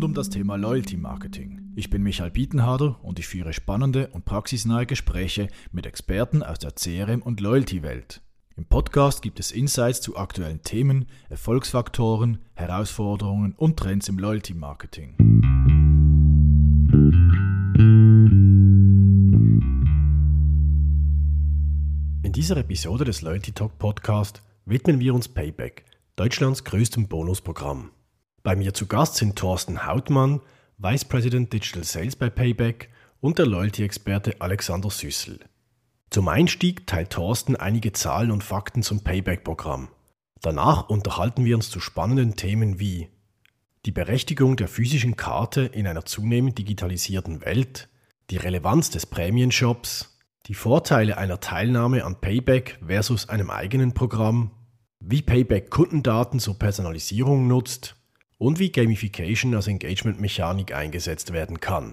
um das Thema Loyalty Marketing. Ich bin Michael Bietenharder und ich führe spannende und praxisnahe Gespräche mit Experten aus der CRM- und Loyalty-Welt. Im Podcast gibt es Insights zu aktuellen Themen, Erfolgsfaktoren, Herausforderungen und Trends im Loyalty Marketing. In dieser Episode des Loyalty Talk Podcast widmen wir uns Payback, Deutschlands größtem Bonusprogramm. Bei mir zu Gast sind Thorsten Hautmann, Vice President Digital Sales bei Payback und der Loyalty-Experte Alexander Süssel. Zum Einstieg teilt Thorsten einige Zahlen und Fakten zum Payback-Programm. Danach unterhalten wir uns zu spannenden Themen wie die Berechtigung der physischen Karte in einer zunehmend digitalisierten Welt, die Relevanz des Prämienshops, die Vorteile einer Teilnahme an Payback versus einem eigenen Programm, wie Payback Kundendaten zur Personalisierung nutzt und wie Gamification als Engagement-Mechanik eingesetzt werden kann.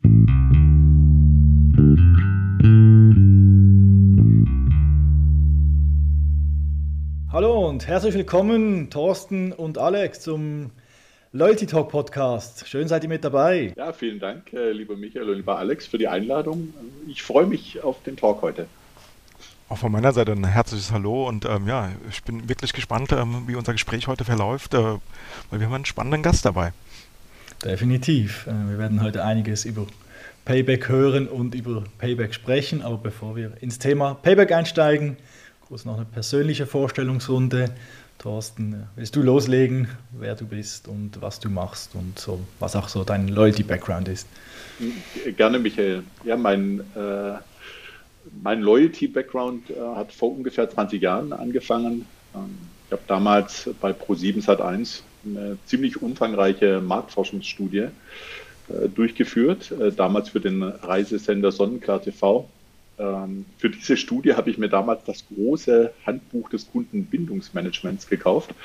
Hallo und herzlich willkommen, Thorsten und Alex, zum Loyalty Talk Podcast. Schön seid ihr mit dabei. Ja, vielen Dank, lieber Michael und lieber Alex, für die Einladung. Ich freue mich auf den Talk heute. Auch von meiner Seite ein herzliches Hallo und ich bin wirklich gespannt, wie unser Gespräch heute verläuft, weil wir haben einen spannenden Gast dabei. Definitiv. Wir werden heute einiges über Payback hören und über Payback sprechen, aber bevor wir ins Thema Payback einsteigen, kurz noch eine persönliche Vorstellungsrunde. Thorsten, willst du loslegen, wer du bist und was du machst und so, was auch so dein Loyalty-Background ist? Gerne, Michael. Ja, mein Loyalty-Background hat vor ungefähr 20 Jahren angefangen. Ich habe damals bei Pro7 Sat.1 eine ziemlich umfangreiche Marktforschungsstudie durchgeführt, damals für den Reisesender Sonnenklar TV. Für diese Studie habe ich mir damals das große Handbuch des Kundenbindungsmanagements gekauft.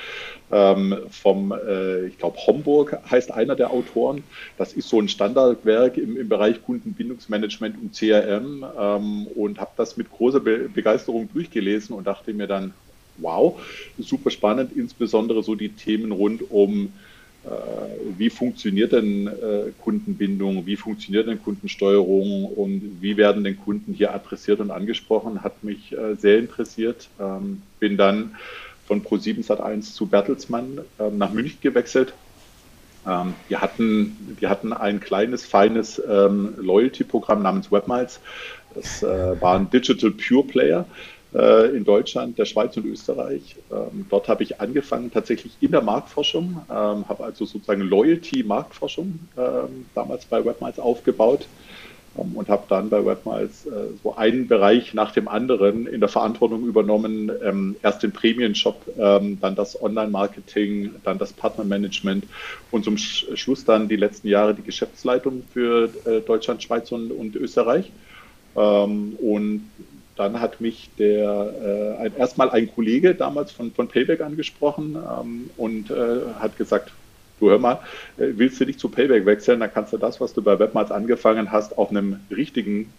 Ich glaube, Homburg heißt einer der Autoren. Das ist so ein Standardwerk im Bereich Kundenbindungsmanagement und CRM und habe das mit großer Begeisterung durchgelesen und dachte mir dann, wow, super spannend, insbesondere so die Themen rund um wie funktioniert denn Kundenbindung, wie funktioniert denn Kundensteuerung und wie werden denn Kunden hier adressiert und angesprochen, hat mich sehr interessiert. Bin dann von Pro7 Sat.1 zu Bertelsmann nach München gewechselt. Die hatten ein kleines, feines Loyalty-Programm namens Webmiles. Das war ein Digital Pure Player in Deutschland, der Schweiz und Österreich. Dort habe ich angefangen tatsächlich in der Marktforschung, habe also sozusagen Loyalty-Marktforschung damals bei Webmiles aufgebaut und habe dann bei Webmiles so einen Bereich nach dem anderen in der Verantwortung übernommen. Erst den Prämienshop, dann das Online-Marketing, dann das Partnermanagement und zum Schluss dann die letzten Jahre die Geschäftsleitung für Deutschland, Schweiz und Österreich. Und dann hat mich erstmal ein Kollege damals von Payback angesprochen und hat gesagt, du hör mal, willst du nicht zu Payback wechseln, dann kannst du das, was du bei Webmiles angefangen hast, auf einem richtigen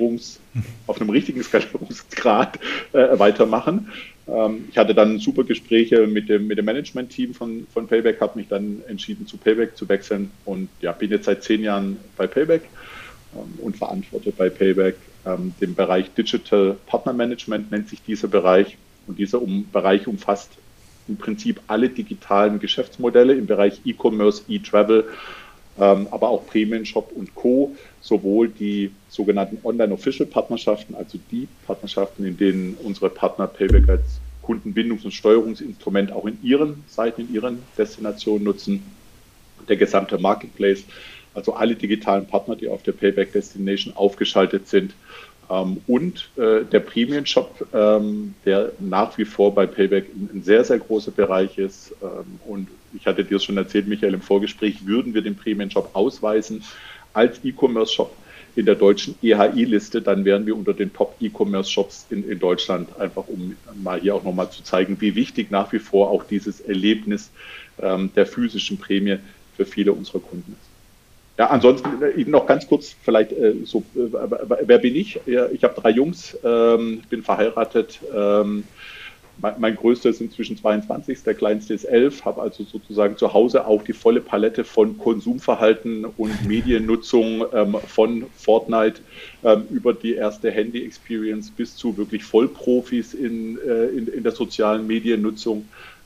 Skalierungsgrad weitermachen. Ich hatte dann super Gespräche mit dem Management-Team von Payback, habe mich dann entschieden, zu Payback zu wechseln und ja, bin jetzt seit 10 Jahren bei Payback und verantworte bei Payback den Bereich Digital Partner Management, nennt sich dieser Bereich. Und dieser Bereich umfasst im Prinzip alle digitalen Geschäftsmodelle im Bereich E-Commerce, E-Travel, aber auch Prämienshop und Co. Sowohl die sogenannten Online-Official-Partnerschaften, also die Partnerschaften, in denen unsere Partner Payback als Kundenbindungs- und Steuerungsinstrument auch in ihren Seiten, in ihren Destinationen nutzen, der gesamte Marketplace, also alle digitalen Partner, die auf der Payback Destination aufgeschaltet sind. Und der Prämienshop, der nach wie vor bei Payback ein sehr, sehr großer Bereich ist. Und ich hatte dir schon erzählt, Michael, im Vorgespräch, würden wir den Prämienshop ausweisen als E-Commerce-Shop in der deutschen EHI-Liste, dann wären wir unter den Top-E-Commerce-Shops in Deutschland, einfach um mal hier auch nochmal zu zeigen, wie wichtig nach wie vor auch dieses Erlebnis der physischen Prämie für viele unserer Kunden ist. Ja, ansonsten noch ganz kurz vielleicht wer bin ich? Ich habe 3 Jungs, bin verheiratet, Mein größter ist inzwischen 22, der kleinste ist 11, habe also sozusagen zu Hause auch die volle Palette von Konsumverhalten und Mediennutzung von Fortnite über die erste Handy-Experience bis zu wirklich Vollprofis in der sozialen Mediennutzung.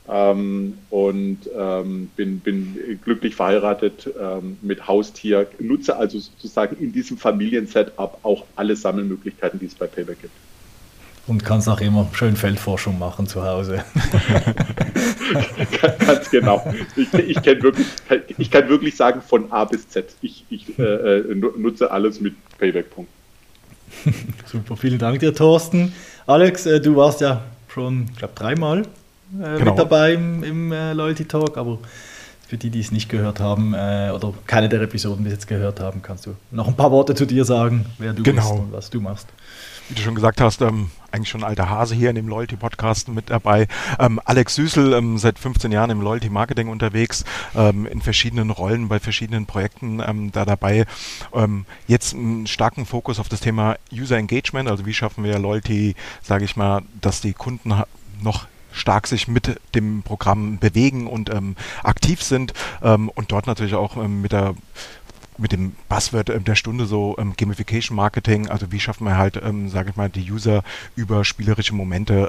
Bin glücklich verheiratet mit Haustier, nutze also sozusagen in diesem Familiensetup auch alle Sammelmöglichkeiten, die es bei Payback gibt. Und kannst auch immer schön Feldforschung machen zu Hause. Ganz genau. Ich kann wirklich sagen, von A bis Z. Ich nutze alles mit Payback. Super, vielen Dank dir, Thorsten. Alex, du warst ja schon, ich glaube, 3-mal mit dabei im Loyalty Talk, aber für die es nicht gehört haben oder keine der Episoden bis jetzt gehört haben, kannst du noch ein paar Worte zu dir sagen, wer du bist und was du machst. Wie du schon gesagt hast, eigentlich schon ein alter Hase hier in dem Loyalty-Podcast mit dabei. Alex Süßel, seit 15 Jahren im Loyalty-Marketing unterwegs, in verschiedenen Rollen, bei verschiedenen Projekten da dabei. Jetzt einen starken Fokus auf das Thema User Engagement, also wie schaffen wir Loyalty, sage ich mal, dass die Kunden noch stark sich mit dem Programm bewegen und aktiv sind und dort natürlich auch mit dem Buzzword der Stunde so Gamification Marketing, also wie schaffen wir halt, sage ich mal, die User über spielerische Momente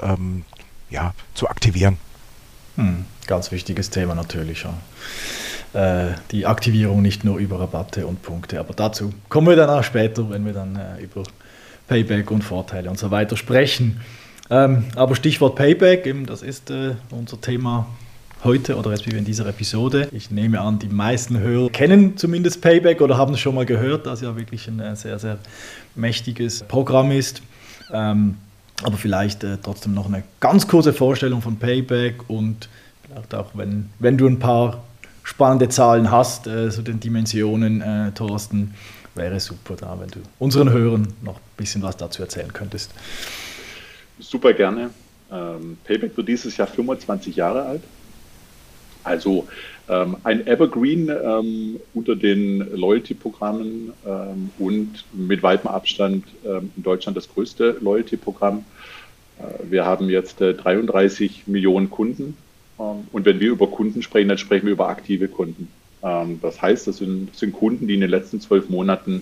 zu aktivieren. Ganz wichtiges Thema natürlich. Ja. Die Aktivierung nicht nur über Rabatte und Punkte, aber dazu kommen wir dann auch später, wenn wir dann über Payback und Vorteile und so weiter sprechen. Aber Stichwort Payback, das ist unser Thema heute oder respektive in dieser Episode. Ich nehme an, die meisten Hörer kennen zumindest Payback oder haben es schon mal gehört, dass ja wirklich ein sehr, sehr mächtiges Programm ist. Aber vielleicht trotzdem noch eine ganz kurze Vorstellung von Payback und vielleicht auch, wenn du ein paar spannende Zahlen hast zu den Dimensionen, Thorsten, wäre super da, wenn du unseren Hörern noch ein bisschen was dazu erzählen könntest. Super gerne. Payback wird dieses Jahr 25 Jahre alt. Also ein Evergreen unter den Loyalty-Programmen und mit weitem Abstand in Deutschland das größte Loyalty-Programm. Wir haben jetzt 33 Millionen Kunden und wenn wir über Kunden sprechen, dann sprechen wir über aktive Kunden. Das heißt, das sind Kunden, die in den letzten 12 Monaten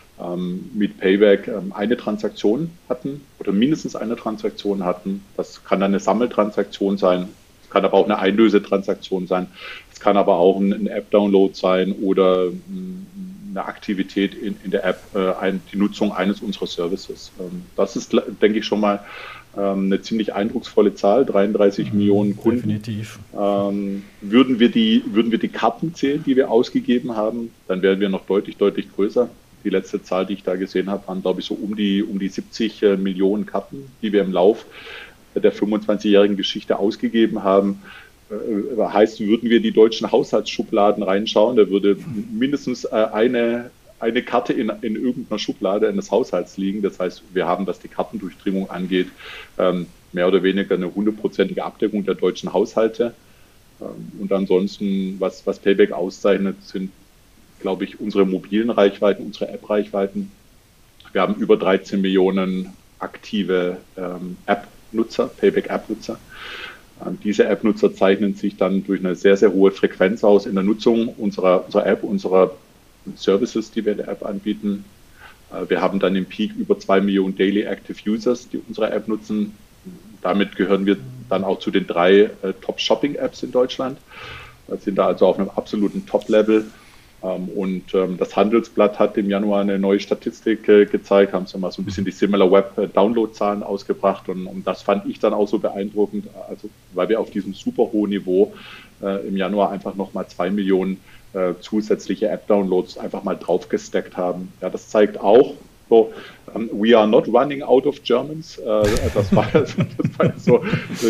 mit Payback eine Transaktion hatten oder mindestens eine Transaktion hatten. Das kann dann eine Sammeltransaktion sein, es kann aber auch eine Einlösetransaktion sein, es kann aber auch ein App-Download sein oder eine Aktivität in der App, die Nutzung eines unserer Services. Das ist, denke ich, schon mal eine ziemlich eindrucksvolle Zahl, 33 Millionen Kunden. Definitiv. Würden wir die Karten zählen, die wir ausgegeben haben, dann wären wir noch deutlich, deutlich größer. Die letzte Zahl, die ich da gesehen habe, waren, glaube ich, so um die 70 Millionen Karten, die wir im Lauf der 25-jährigen Geschichte ausgegeben haben. Heißt, würden wir die deutschen Haushaltsschubladen reinschauen, da würde mindestens eine Karte in irgendeiner Schublade eines Haushalts liegen. Das heißt, wir haben, was die Kartendurchdringung angeht, mehr oder weniger eine 100%ige Abdeckung der deutschen Haushalte. Und ansonsten, was Payback auszeichnet, sind, glaube ich, unsere mobilen Reichweiten, unsere App-Reichweiten. Wir haben über 13 Millionen aktive App-Nutzer, Payback-App-Nutzer. Diese App-Nutzer zeichnen sich dann durch eine sehr, sehr hohe Frequenz aus in der Nutzung unserer App, unserer Services, die wir in der App anbieten. Wir haben dann im Peak über 2 Millionen Daily Active Users, die unsere App nutzen. Damit gehören wir dann auch zu den 3 Top-Shopping-Apps in Deutschland. Wir sind da also auf einem absoluten Top-Level. Und das Handelsblatt hat im Januar eine neue Statistik gezeigt, haben sie mal so ein bisschen die SimilarWeb-Download-Zahlen ausgebracht und das fand ich dann auch so beeindruckend, also weil wir auf diesem super hohen Niveau im Januar einfach nochmal 2 Millionen zusätzliche App-Downloads einfach mal draufgestackt haben. Ja, das zeigt auch, so, we are not running out of Germans. Das war so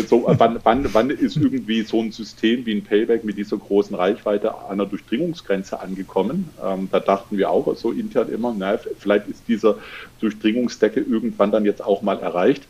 wann ist irgendwie so ein System wie ein Payback mit dieser großen Reichweite an einer Durchdringungsgrenze angekommen? Da dachten wir auch so intern immer, vielleicht ist dieser Durchdringungsdeckel irgendwann dann jetzt auch mal erreicht.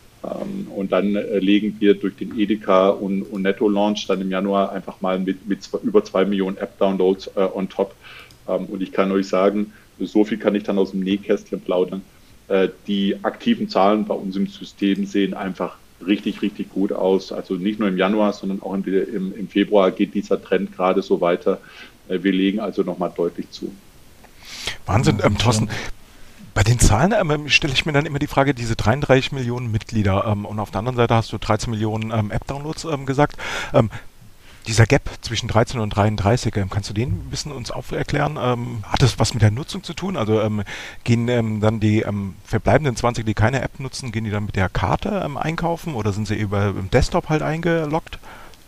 Und dann legen wir durch den Edeka und Netto-Launch dann im Januar einfach mal mit über 2 Millionen App-Downloads on top. Und ich kann euch sagen, so viel kann ich dann aus dem Nähkästchen plaudern. Die aktiven Zahlen bei uns im System sehen einfach richtig, richtig gut aus. Also nicht nur im Januar, sondern auch im Februar geht dieser Trend gerade so weiter. Wir legen also nochmal deutlich zu. Wahnsinn, Thorsten. Bei den Zahlen stelle ich mir dann immer die Frage, diese 33 Millionen Mitglieder und auf der anderen Seite hast du 13 Millionen App-Downloads gesagt. Dieser Gap zwischen 13 und 33, kannst du den ein bisschen uns erklären? Hat das was mit der Nutzung zu tun? Also gehen dann die verbleibenden 20, die keine App nutzen, gehen die dann mit der Karte einkaufen oder sind sie über im Desktop halt eingeloggt?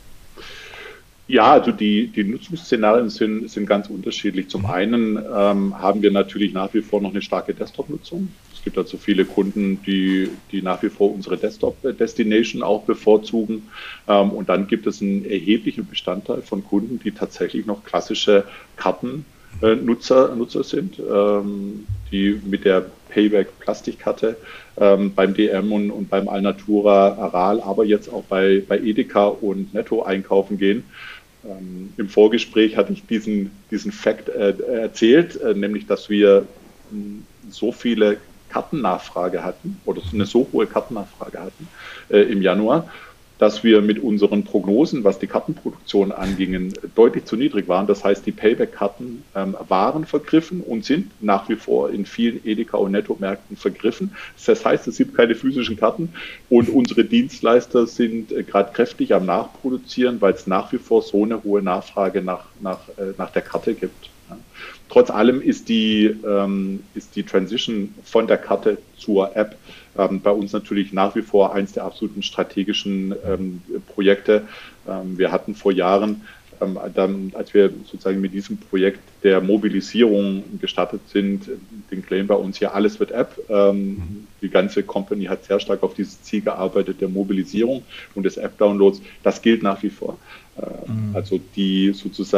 Ja, also die Nutzungsszenarien sind ganz unterschiedlich. Zum einen haben wir natürlich nach wie vor noch eine starke Desktop-Nutzung. Es gibt also viele Kunden, die nach wie vor unsere Desktop-Destination auch bevorzugen. Und dann gibt es einen erheblichen Bestandteil von Kunden, die tatsächlich noch klassische Kartennutzer sind, die mit der Payback-Plastikkarte beim DM und beim Alnatura Aral, aber jetzt auch bei Edeka und Netto einkaufen gehen. Im Vorgespräch hatte ich diesen Fact erzählt, nämlich, dass wir so viele Kartennachfrage hatten oder eine so hohe Kartennachfrage hatten im Januar, dass wir mit unseren Prognosen, was die Kartenproduktion angingen, deutlich zu niedrig waren. Das heißt, die Payback-Karten waren vergriffen und sind nach wie vor in vielen Edeka- und Netto-Märkten vergriffen. Das heißt, es gibt keine physischen Karten und unsere Dienstleister sind gerade kräftig am Nachproduzieren, weil es nach wie vor so eine hohe Nachfrage nach der Karte gibt. Ja. Trotz allem ist die Transition von der Karte zur App bei uns natürlich nach wie vor eins der absoluten strategischen Projekte. Wir hatten vor Jahren, als wir sozusagen mit diesem Projekt der Mobilisierung gestartet sind, den Claim bei uns hier, alles wird App. Die ganze Company hat sehr stark auf dieses Ziel gearbeitet, der Mobilisierung und des App-Downloads. Das gilt nach wie vor. Also die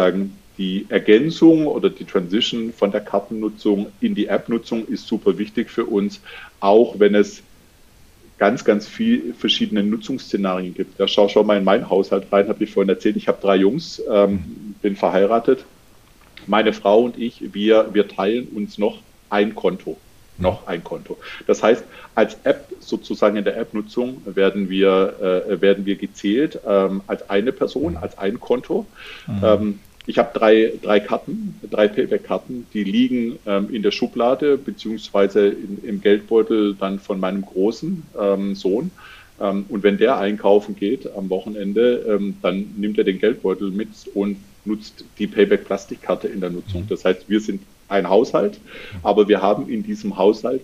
Ergänzung oder die Transition von der Kartennutzung in die App-Nutzung ist super wichtig für uns, auch wenn es ganz, ganz viele verschiedene Nutzungsszenarien gibt. Ja, schau mal in meinen Haushalt rein, habe ich vorhin erzählt, ich habe 3 Jungs, bin verheiratet. Meine Frau und ich, wir teilen uns noch ein Konto. Das heißt, als App, sozusagen in der App-Nutzung, werden wir gezählt als eine Person, als ein Konto. Ich habe drei Payback-Karten, die liegen in der Schublade beziehungsweise im Geldbeutel dann von meinem großen Sohn. Und wenn der einkaufen geht am Wochenende, dann nimmt er den Geldbeutel mit und nutzt die Payback-Plastikkarte in der Nutzung. Das heißt, wir sind ein Haushalt, aber wir haben in diesem Haushalt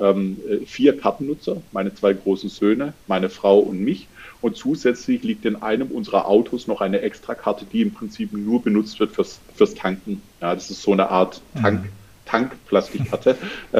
4 Kartennutzer, meine 2 großen Söhne, meine Frau und mich. Und zusätzlich liegt in einem unserer Autos noch eine Extrakarte, die im Prinzip nur benutzt wird fürs Tanken. Ja, das ist so eine Art Tankplastikkarte,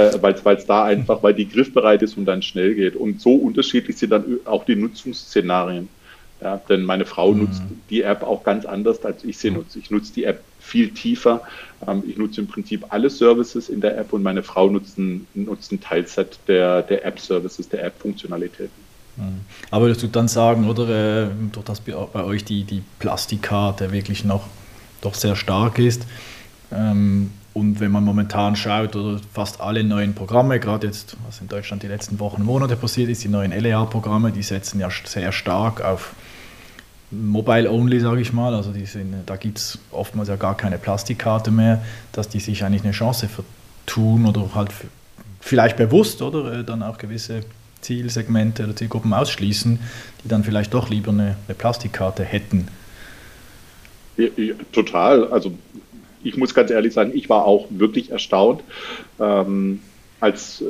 weil die griffbereit ist und dann schnell geht. Und so unterschiedlich sind dann auch die Nutzungsszenarien. Ja, denn meine Frau nutzt die App auch ganz anders, als ich sie nutze. Ich nutze die App viel tiefer. Ich nutze im Prinzip alle Services in der App und meine Frau nutzt ein Teilset der App-Services, der App-Funktionalitäten. Aber würdest du dann sagen, oder durch das bei euch die Plastikkarte wirklich noch doch sehr stark ist, und wenn man momentan schaut, oder fast alle neuen Programme, gerade jetzt, was in Deutschland die letzten Wochen, Monate passiert ist, die neuen LEA-Programme, die setzen ja sehr stark auf Mobile-Only, sage ich mal, also da gibt es oftmals ja gar keine Plastikkarte mehr, dass die sich eigentlich eine Chance vertun oder halt vielleicht bewusst, oder dann auch gewisse Zielsegmente oder Zielgruppen ausschließen, die dann vielleicht doch lieber eine Plastikkarte hätten. Ja, total. Also ich muss ganz ehrlich sagen, ich war auch wirklich erstaunt, als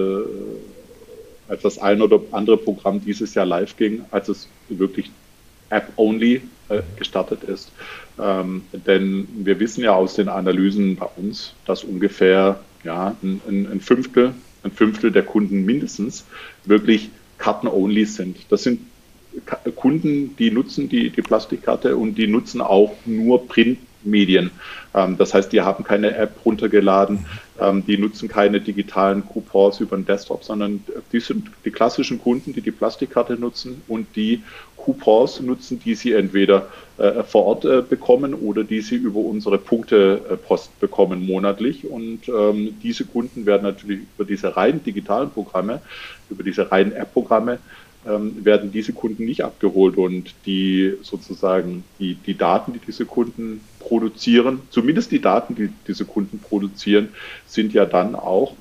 das ein oder andere Programm dieses Jahr live ging, als es wirklich App-only gestartet ist. Denn wir wissen ja aus den Analysen bei uns, dass ungefähr ein Fünftel der Kunden mindestens wirklich Karten-only sind. Das sind Kunden, die nutzen die Plastikkarte und die nutzen auch nur Printmedien. Das heißt, die haben keine App runtergeladen, die nutzen keine digitalen Coupons über den Desktop, sondern die sind die klassischen Kunden, die Plastikkarte nutzen und die Coupons nutzen, die sie entweder vor Ort bekommen oder die sie über unsere Punktepost bekommen monatlich. Und diese Kunden werden natürlich über diese rein digitalen Programme, über diese reinen App-Programme werden diese Kunden nicht abgeholt und die sozusagen die Daten, die diese Kunden produzieren, zumindest die Daten, die diese Kunden produzieren, sind ja dann auch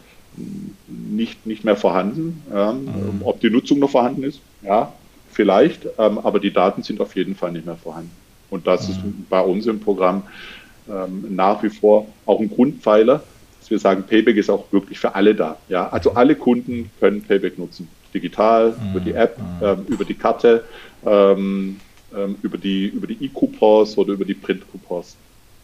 nicht mehr vorhanden. Ob die Nutzung noch vorhanden ist, ja, vielleicht, aber die Daten sind auf jeden Fall nicht mehr vorhanden. Und das ist bei uns im Programm nach wie vor auch ein Grundpfeiler, dass wir sagen, Payback ist auch wirklich für alle da. Ja? Also alle Kunden können Payback nutzen. Digital, über die App, über die Karte, über die E-Coupons oder über die Print-Coupons.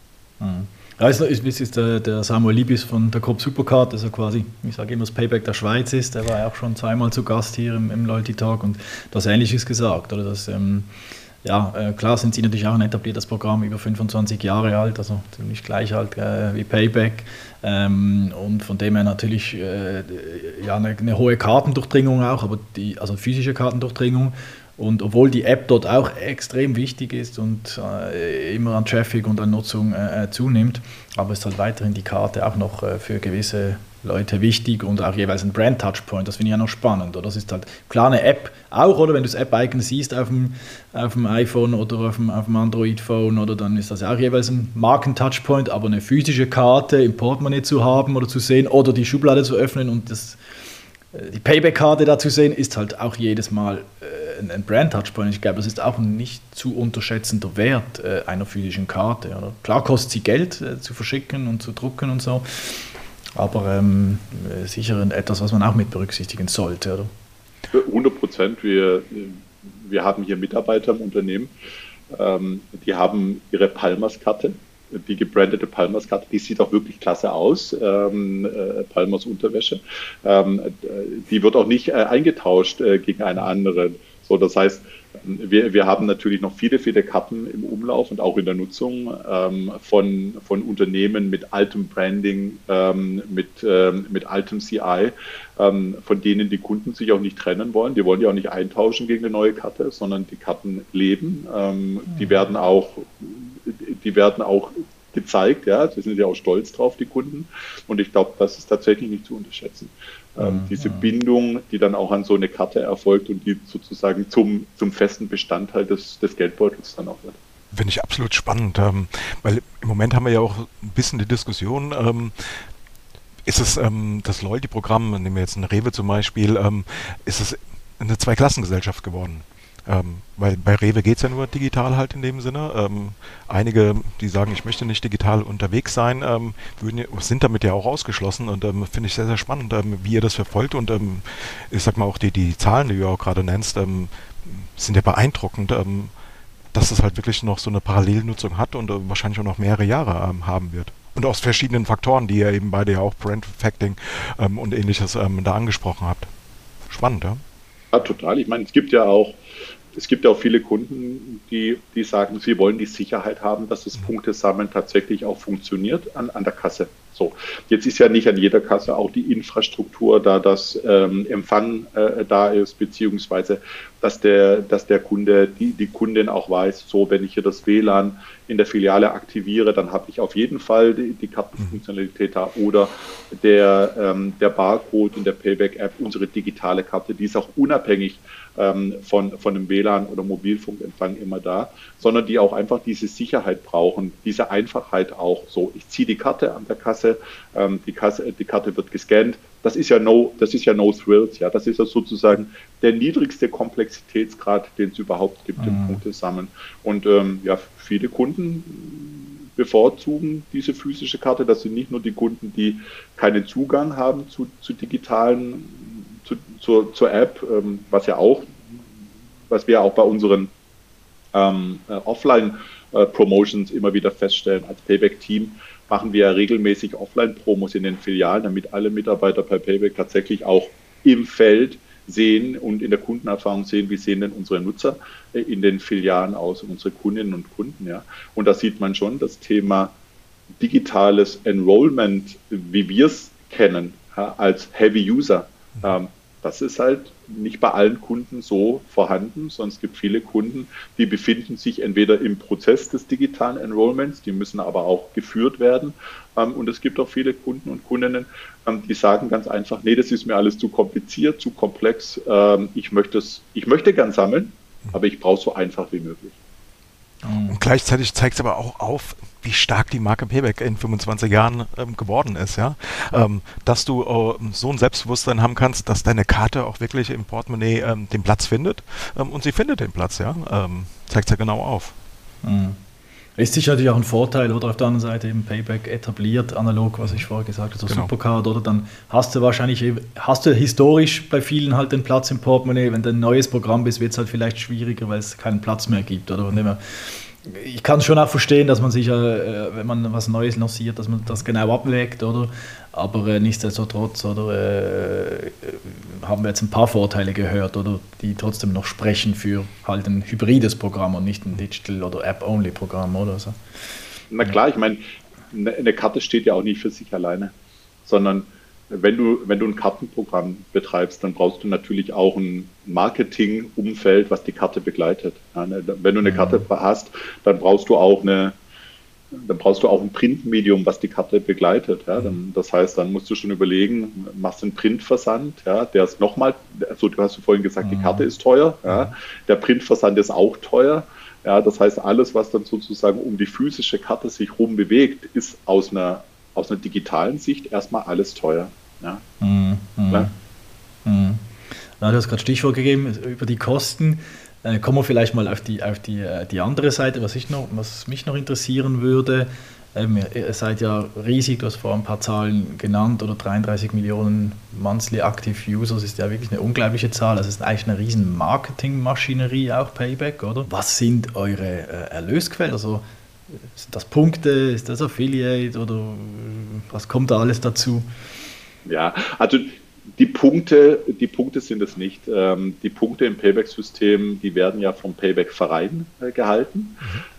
Ja, es ist der Samuel Liebis von der Coop Supercard, also quasi, ich sage immer, das Payback der Schweiz ist. Der war ja auch schon zweimal zu Gast hier im Loyalty Talk und das Ähnliches gesagt. Oder dass, klar sind sie natürlich auch ein etabliertes Programm, über 25 Jahre alt, also ziemlich gleich alt wie Payback. Und von dem her natürlich eine hohe Kartendurchdringung auch, also physische Kartendurchdringung. Und obwohl die App dort auch extrem wichtig ist und immer an Traffic und an Nutzung zunimmt, aber ist halt weiterhin die Karte auch noch für gewisse Leute wichtig und auch jeweils ein Brand-Touchpoint. Das finde ich ja noch spannend. Oder? Das ist halt klar eine App auch, oder wenn du das App-Icon siehst auf dem iPhone oder auf dem Android-Phone, oder dann ist das auch jeweils ein Marken-Touchpoint, aber eine physische Karte im Portemonnaie zu haben oder zu sehen oder die Schublade zu öffnen und die Payback-Karte da zu sehen, ist halt auch jedes Mal ein Brand-Touchpoint. Ich glaube, das ist auch ein nicht zu unterschätzender Wert einer physischen Karte. Oder? Klar kostet sie Geld zu verschicken und zu drucken und so, aber sicher etwas, was man auch mit berücksichtigen sollte. Oder? 100%. Wir haben hier Mitarbeiter im Unternehmen, die haben ihre Palmas-Karte, die gebrandete Palmas-Karte, die sieht auch wirklich klasse aus, Palmas Unterwäsche. Die wird auch nicht eingetauscht gegen eine andere. So, das heißt, wir haben natürlich noch viele, viele Karten im Umlauf und auch in der Nutzung von Unternehmen mit altem Branding, mit altem CI, von denen die Kunden sich auch nicht trennen wollen. Die wollen ja auch nicht eintauschen gegen eine neue Karte, sondern die Karten leben. Die werden auch gezeigt, ja, die sind ja auch stolz drauf, die Kunden. Und ich glaube, das ist tatsächlich nicht zu unterschätzen. Diese Bindung, die dann auch an so eine Karte erfolgt und die sozusagen zum festen Bestandteil des Geldbeutels dann auch wird. Finde ich absolut spannend, weil im Moment haben wir ja auch ein bisschen die Diskussion, ist es das Loyalty-Programm, nehmen wir jetzt ein Rewe zum Beispiel, ist es eine Zweiklassengesellschaft geworden? Weil bei Rewe geht es ja nur digital halt in dem Sinne. Einige, die sagen, ich möchte nicht digital unterwegs sein, sind damit ja auch ausgeschlossen und finde ich sehr, sehr spannend, wie ihr das verfolgt und ich sag mal auch die Zahlen, die du auch gerade nennst, sind ja beeindruckend, dass es halt wirklich noch so eine Parallelnutzung hat und wahrscheinlich auch noch mehrere Jahre haben wird. Und aus verschiedenen Faktoren, die ihr eben beide ja auch Brand-Facting und ähnliches da angesprochen habt. Spannend, ja? Ja, total. Ich meine, es gibt ja auch viele Kunden, die sagen, sie wollen die Sicherheit haben, dass das Punktesammeln tatsächlich auch funktioniert an der Kasse. So, jetzt ist ja nicht an jeder Kasse auch die Infrastruktur da, dass Empfang da ist, beziehungsweise dass der Kunde, die Kundin auch weiß, so, wenn ich hier das WLAN in der Filiale aktiviere, dann habe ich auf jeden Fall die Kartenfunktionalität da oder der Barcode in der Payback-App, unsere digitale Karte, die ist auch unabhängig von einem WLAN oder Mobilfunkempfang immer da, sondern die auch einfach diese Sicherheit brauchen, diese Einfachheit auch so. Ich ziehe die Karte an der Kasse, die Karte wird gescannt. Das ist ja no thrills, ja. Das ist ja sozusagen der niedrigste Komplexitätsgrad, den es überhaupt gibt im Punktesammeln. Und viele Kunden bevorzugen diese physische Karte. Das sind nicht nur die Kunden, die keinen Zugang haben zur App, was wir auch bei unseren Offline-Promotions immer wieder feststellen. Als Payback-Team machen wir ja regelmäßig Offline-Promos in den Filialen, damit alle Mitarbeiter bei Payback tatsächlich auch im Feld sehen und in der Kundenerfahrung sehen, wie sehen denn unsere Nutzer in den Filialen aus, unsere Kundinnen und Kunden. Ja. Und da sieht man schon das Thema digitales Enrollment, wie wir es kennen, als Heavy User, Das ist halt nicht bei allen Kunden so vorhanden, sondern es gibt viele Kunden, die befinden sich entweder im Prozess des digitalen Enrollments, die müssen aber auch geführt werden. Und es gibt auch viele Kunden und Kundinnen, die sagen ganz einfach, nee, das ist mir alles zu kompliziert, zu komplex. Ich möchte gern sammeln, aber ich brauche es so einfach wie möglich. Und gleichzeitig zeigt es aber auch auf, wie stark die Marke Payback in 25 Jahren geworden ist, ja. Dass du so ein Selbstbewusstsein haben kannst, dass deine Karte auch wirklich im Portemonnaie den Platz findet und sie findet den Platz, ja. Zeigt es ja genau auf. Ist sicher natürlich auch ein Vorteil, oder auf der anderen Seite eben Payback etabliert, analog, was ich vorher gesagt habe, so genau. Supercard, oder dann hast du historisch bei vielen halt den Platz im Portemonnaie, wenn du ein neues Programm bist, wird es halt vielleicht schwieriger, weil es keinen Platz mehr gibt, oder? Ich kann schon auch verstehen, dass man sich, wenn man was Neues lanciert, dass man das genau abwägt, oder? Aber nichtsdestotrotz, oder, haben wir jetzt ein paar Vorteile gehört, oder, die trotzdem noch sprechen für halt ein hybrides Programm und nicht ein Digital- oder App-Only-Programm, oder so. Na klar, ich meine, eine Karte steht ja auch nicht für sich alleine, sondern wenn du ein Kartenprogramm betreibst, dann brauchst du natürlich auch ein Marketing-Umfeld, was die Karte begleitet. Wenn du eine Karte hast, dann brauchst du auch ein Printmedium, was die Karte begleitet. Ja? Das heißt, dann musst du schon überlegen, machst du einen Printversand, ja? Der ist nochmal, also du hast vorhin gesagt, die Karte ist teuer, ja? Der Printversand ist auch teuer. Ja? Das heißt, alles, was dann sozusagen um die physische Karte sich rum bewegt, ist aus einer digitalen Sicht erstmal alles teuer. Ja? Ja, du hast gerade Stichwort gegeben über die Kosten. Kommen wir vielleicht mal auf die andere Seite, was mich noch interessieren würde. Ihr seid ja riesig, du hast vorhin ein paar Zahlen genannt, oder 33 Millionen Monthly Active Users ist ja wirklich eine unglaubliche Zahl. Das ist eigentlich eine riesen Marketingmaschinerie, auch Payback, oder? Was sind eure Erlösquellen? Also sind das Punkte, ist das Affiliate oder was kommt da alles dazu? Ja, also die Punkte sind es nicht. Die Punkte im Payback-System, die werden ja vom Payback-Verein gehalten.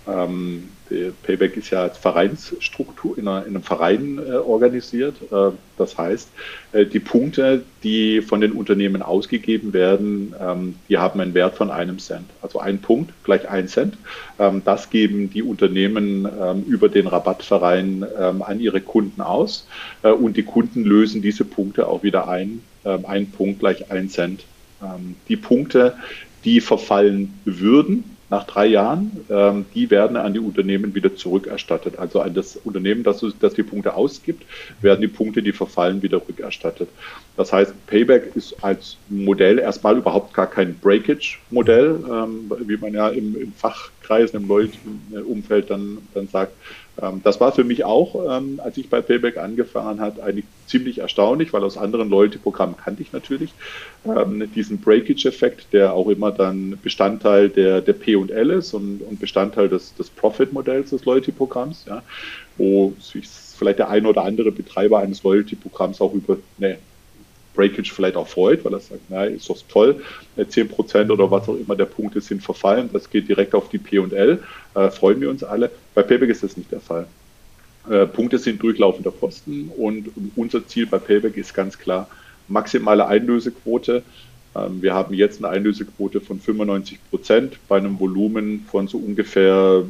Payback ist ja als Vereinsstruktur in einem Verein organisiert. Das heißt, die Punkte, die von den Unternehmen ausgegeben werden, die haben einen Wert von 1 Cent. Also ein Punkt gleich 1 Cent. Das geben die Unternehmen über den Rabattverein an ihre Kunden aus. Und die Kunden lösen diese Punkte auch wieder ein. Ein Punkt gleich 1 Cent. Die Punkte, die verfallen würden nach 3 Jahren, die werden an die Unternehmen wieder zurückerstattet. Also an das Unternehmen, das die Punkte ausgibt, werden die Punkte, die verfallen, wieder rückerstattet. Das heißt, Payback ist als Modell erstmal überhaupt gar kein Breakage-Modell, wie man ja im Fachkreisen, im Loyalty-Umfeld dann sagt. Das war für mich auch, als ich bei Payback angefangen habe, eigentlich ziemlich erstaunlich, weil aus anderen Loyalty-Programmen kannte ich natürlich diesen Breakage-Effekt, der auch immer dann Bestandteil der P&L ist und Bestandteil des Profit-Modells des Loyalty-Programms, ja, wo sich vielleicht der ein oder andere Betreiber eines Loyalty-Programms auch über Breakage vielleicht auch freut, weil er sagt, na, ist doch toll, 10% oder was auch immer der Punkte sind verfallen, das geht direkt auf die P&L, freuen wir uns alle. Bei Payback ist das nicht der Fall. Punkte sind durchlaufender Kosten und unser Ziel bei Payback ist ganz klar maximale Einlösequote. Wir haben jetzt eine Einlösequote von 95% bei einem Volumen von so ungefähr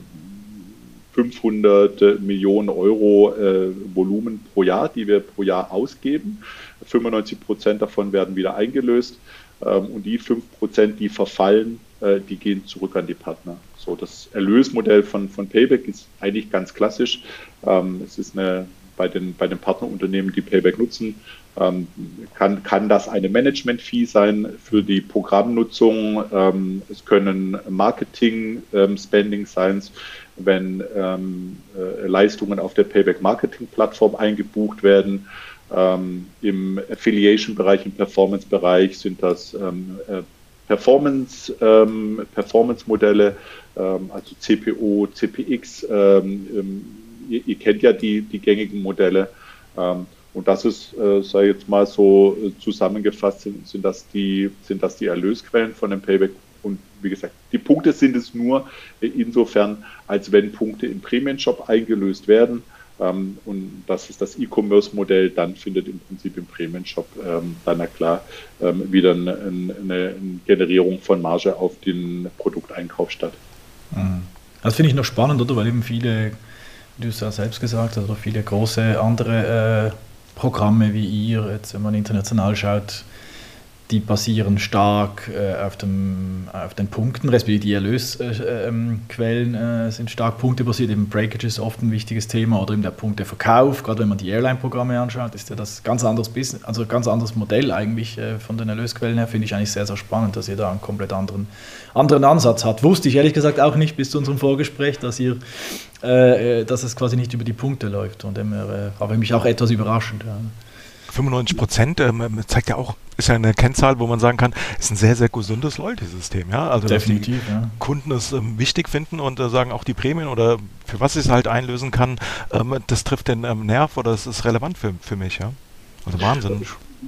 500 Millionen Euro Volumen pro Jahr, die wir pro Jahr ausgeben. 95% davon werden wieder eingelöst und die 5%, die verfallen, die gehen zurück an die Partner. So, das Erlösmodell von Payback ist eigentlich ganz klassisch. Es ist bei den Partnerunternehmen, die Payback nutzen, kann das eine Management-Fee sein für die Programmnutzung. Es können Marketing-Spending sein, wenn Leistungen auf der Payback-Marketing-Plattform eingebucht werden. Im Affiliation-Bereich, im Performance-Bereich sind das Performance-Modelle, also CPO, CPX. Ihr kennt ja die gängigen Modelle. Und das ist, sage ich jetzt mal so zusammengefasst, sind das die Erlösquellen von dem Payback. Und wie gesagt, die Punkte sind es nur insofern, als wenn Punkte im Prämienshop eingelöst werden, Und das ist das E-Commerce-Modell, dann findet im Prinzip im Prämien-Shop dann wieder eine Generierung von Marge auf den Produkteinkauf statt. Das finde ich noch spannend, oder? Weil eben viele, wie du es ja selbst gesagt hast, oder viele große andere Programme wie ihr, jetzt wenn man international schaut, die basieren stark auf den Punkten, respektive die Erlösquellen sind stark punktebasiert. Eben Breakage ist oft ein wichtiges Thema oder eben der Punkteverkauf. Gerade wenn man die Airline-Programme anschaut, ist ja das ganz anderes Business, also ganz anderes Modell eigentlich von den Erlösquellen her. Finde ich eigentlich sehr, sehr spannend, dass ihr da einen komplett anderen Ansatz habt. Wusste ich ehrlich gesagt auch nicht bis zu unserem Vorgespräch, dass es quasi nicht über die Punkte läuft. Und habe mich auch etwas überraschend. Ja. 95% zeigt ja auch, ist ja eine Kennzahl, wo man sagen kann, ist ein sehr, sehr gesundes Loyalty-System. Ja? Also definitiv, dass die Kunden es wichtig finden und sagen auch die Prämien oder für was ich es halt einlösen kann, das trifft den Nerv oder es ist relevant für mich. Ja? Also Wahnsinn.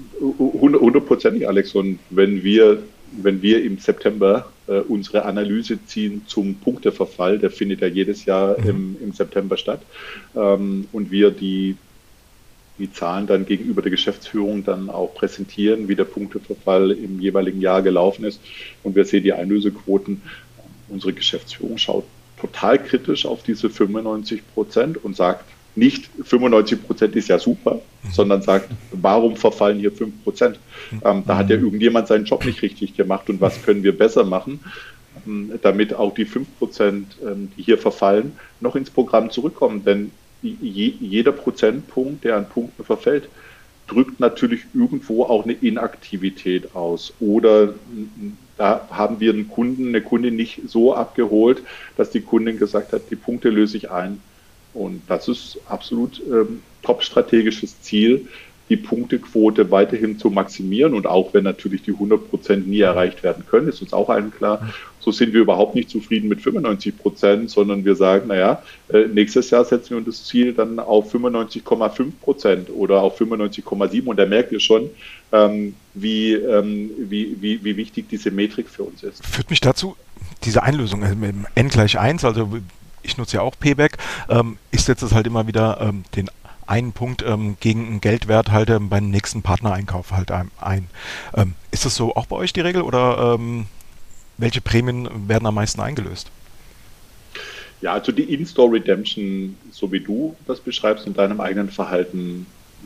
100%, Alex. Und wenn wir im September unsere Analyse ziehen zum Punkteverfall, der findet ja jedes Jahr im September statt, und wir die Zahlen dann gegenüber der Geschäftsführung dann auch präsentieren, wie der Punkteverfall im jeweiligen Jahr gelaufen ist. Und wir sehen die Einlösequoten. Unsere Geschäftsführung schaut total kritisch auf diese 95% und sagt nicht, 95% ist ja super, sondern sagt, warum verfallen hier 5%? Da hat ja irgendjemand seinen Job nicht richtig gemacht und was können wir besser machen, damit auch die 5%, die hier verfallen, noch ins Programm zurückkommen. Denn jeder Prozentpunkt, der an Punkten verfällt, drückt natürlich irgendwo auch eine Inaktivität aus. Oder da haben wir einen Kunden, eine Kundin nicht so abgeholt, dass die Kundin gesagt hat, die Punkte löse ich ein. Und das ist absolut top-strategisches Ziel, die Punktequote weiterhin zu maximieren. Und auch wenn natürlich die 100% nie erreicht werden können, ist uns auch allen klar, so sind wir überhaupt nicht zufrieden mit 95%, sondern wir sagen, nächstes Jahr setzen wir uns das Ziel dann auf 95,5% oder auf 95,7%. Und da merkt ihr schon, wie wichtig diese Metrik für uns ist. Führt mich dazu, diese Einlösung im N=1, also ich nutze ja auch Payback, ich setze es halt immer wieder den einen Punkt gegen einen Geldwert halt beim nächsten Partnereinkauf halt ein. Ist das so auch bei euch die Regel oder welche Prämien werden am meisten eingelöst? Ja, also die In-Store Redemption, so wie du das beschreibst in deinem eigenen Verhalten,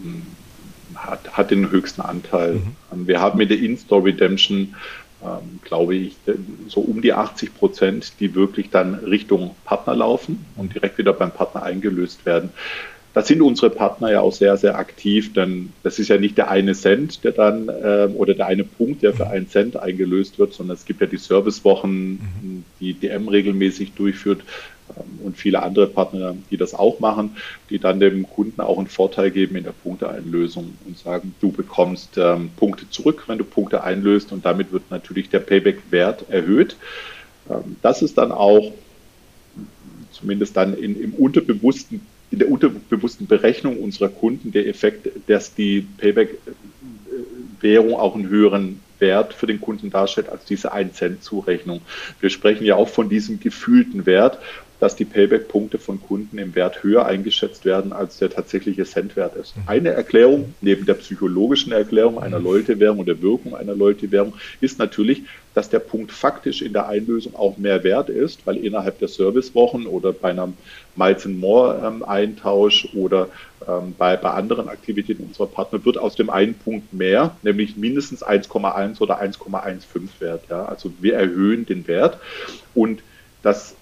hat den höchsten Anteil. Wir haben mit der In-Store Redemption, glaube ich, so um die 80%, die wirklich dann Richtung Partner laufen und direkt wieder beim Partner eingelöst werden. Da sind unsere Partner ja auch sehr, sehr aktiv, denn das ist ja nicht der eine Cent, der dann oder der eine Punkt, der für 1 Cent eingelöst wird, sondern es gibt ja die Servicewochen, die DM regelmäßig durchführt und viele andere Partner, die das auch machen, die dann dem Kunden auch einen Vorteil geben in der Punkteeinlösung und sagen, du bekommst Punkte zurück, wenn du Punkte einlöst, und damit wird natürlich der Payback-Wert erhöht. Das ist dann auch zumindest dann in der unterbewussten Berechnung unserer Kunden der Effekt, dass die Payback-Währung auch einen höheren Wert für den Kunden darstellt als diese 1-Cent-Zurechnung. Wir sprechen ja auch von diesem gefühlten Wert, dass die Payback-Punkte von Kunden im Wert höher eingeschätzt werden, als der tatsächliche Centwert ist. Eine Erklärung, neben der psychologischen Erklärung einer Loyalty-Währung und der Wirkung einer Loyalty-Währung, ist natürlich, dass der Punkt faktisch in der Einlösung auch mehr wert ist, weil innerhalb der Servicewochen oder bei einem Miles & More Eintausch oder bei anderen Aktivitäten unserer Partner wird aus dem einen Punkt mehr, nämlich mindestens 1,1 oder 1,15 Wert. Ja? Also wir erhöhen den Wert, und dass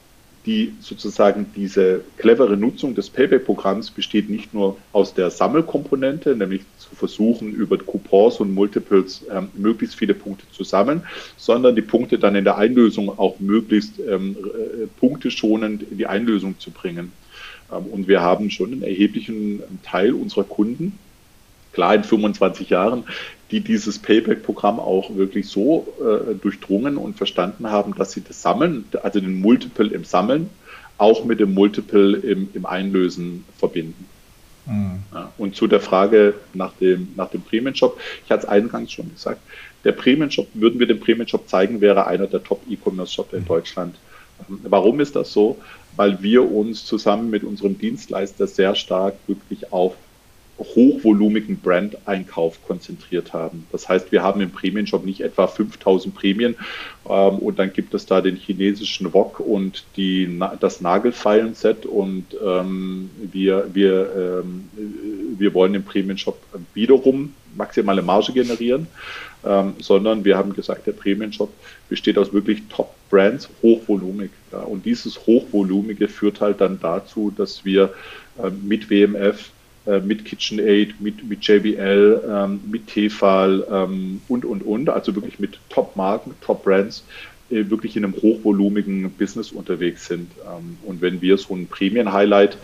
diese clevere Nutzung des Payback-Programms besteht nicht nur aus der Sammelkomponente, nämlich zu versuchen, über Coupons und Multiples möglichst viele Punkte zu sammeln, sondern die Punkte dann in der Einlösung auch möglichst punkteschonend in die Einlösung zu bringen. Und wir haben schon einen erheblichen Teil unserer Kunden, klar in 25 Jahren, die dieses Payback-Programm auch wirklich so durchdrungen und verstanden haben, dass sie das Sammeln, also den Multiple im Sammeln, auch mit dem Multiple im Einlösen verbinden. Ja, und zu der Frage nach dem Prämien-Shop, ich hatte es eingangs schon gesagt, würden wir den Prämien-Shop zeigen, wäre einer der Top-E-Commerce-Shops in Deutschland. Warum ist das so? weil wir uns zusammen mit unserem Dienstleister sehr stark wirklich auf hochvolumigen Brand-Einkauf konzentriert haben. Das heißt, wir haben im Prämienshop nicht etwa 5000 Prämien und dann gibt es da den chinesischen Wok und das Nagelfeilen-Set und wir wollen im Prämienshop wiederum maximale Marge generieren, sondern wir haben gesagt, der Prämienshop besteht aus wirklich Top-Brands, hochvolumig. Ja, und dieses Hochvolumige führt halt dann dazu, dass wir mit WMF, mit KitchenAid, mit JBL, mit Tefal und, also wirklich mit Top-Marken, Top-Brands, wirklich in einem hochvolumigen Business unterwegs sind. Und wenn wir so ein Prämien-Highlight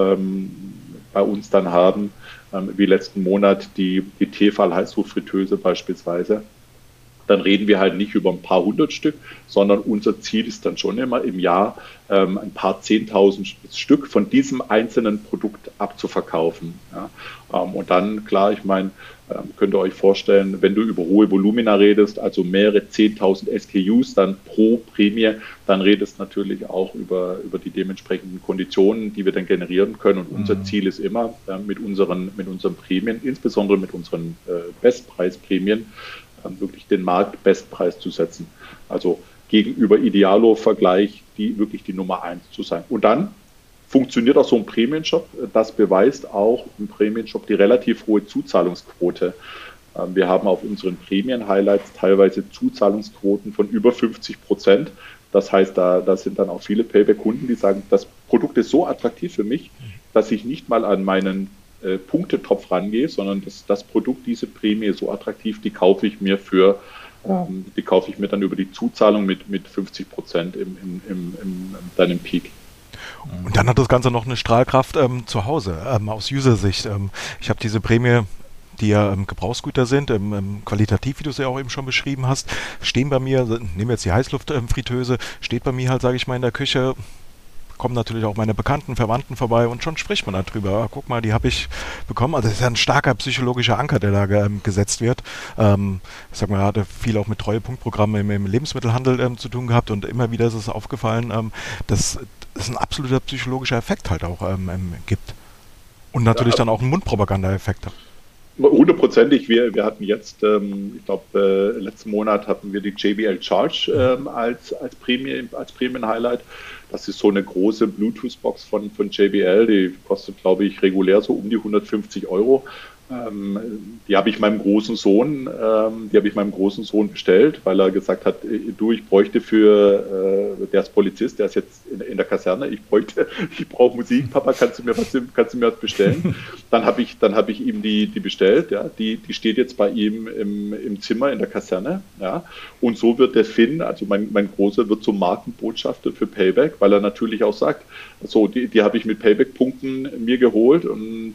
bei uns dann haben, wie letzten Monat die Tefal Heißluftfritteuse beispielsweise, dann reden wir halt nicht über ein paar hundert Stück, sondern unser Ziel ist dann schon immer im Jahr ein paar 10.000 Stück von diesem einzelnen Produkt abzuverkaufen. Ja. Und dann, klar, ich meine, könnt ihr euch vorstellen, wenn du über hohe Volumina redest, also mehrere 10.000 SKUs dann pro Prämie, dann redest natürlich auch über die dementsprechenden Konditionen, die wir dann generieren können. Und unser Ziel ist immer, mit unseren Prämien, insbesondere mit unseren Bestpreisprämien, wirklich den Marktbestpreis zu setzen. Also gegenüber Idealo-Vergleich wirklich die Nummer 1 zu sein. Und dann funktioniert auch so ein Prämienshop. Das beweist auch im Prämienshop die relativ hohe Zuzahlungsquote. Wir haben auf unseren Prämien-Highlights teilweise Zuzahlungsquoten von über 50%. Das heißt, da sind dann auch viele Payback-Kunden, die sagen, das Produkt ist so attraktiv für mich, dass ich nicht mal an meinen Punktetopf rangehe, sondern das Produkt, diese Prämie ist so attraktiv, die kaufe ich mir dann über die Zuzahlung mit 50% dann im Peak. Und dann hat das Ganze noch eine Strahlkraft zu Hause, aus User-Sicht. Ich habe diese Prämie, die ja Gebrauchsgüter sind, qualitativ, wie du es ja auch eben schon beschrieben hast, stehen bei mir, nehmen wir jetzt die Heißluftfritteuse, steht bei mir halt, sage ich mal, in der Küche, kommen natürlich auch meine Bekannten, Verwandten vorbei und schon spricht man darüber. Ah, guck mal, die habe ich bekommen. Also das ist ja ein starker psychologischer Anker, der da gesetzt wird. Ich sag mal, er hatte viel auch mit Treuepunktprogrammen im Lebensmittelhandel zu tun gehabt und immer wieder ist es aufgefallen, dass es ein absoluter psychologischer Effekt halt auch gibt. Und natürlich dann auch einen Mundpropaganda-Effekt hat. 100%ig. Wir hatten jetzt, ich glaube, letzten Monat hatten wir die JBL Charge als Prämien-Highlight. Das ist so eine große Bluetooth-Box von JBL, die kostet, glaube ich, regulär so um die 150 €. Die habe ich meinem großen Sohn bestellt, weil er gesagt hat, du, ich bräuchte der ist Polizist, der ist jetzt in der Kaserne, ich brauche Musik, Papa, kannst du mir was bestellen? Dann habe ich ihm die bestellt, ja, die steht jetzt bei ihm im Zimmer in der Kaserne, ja, und so wird der Finn, also mein Großer, wird zum Markenbotschafter für Payback, weil er natürlich auch sagt, so, die habe ich mit Payback-Punkten mir geholt und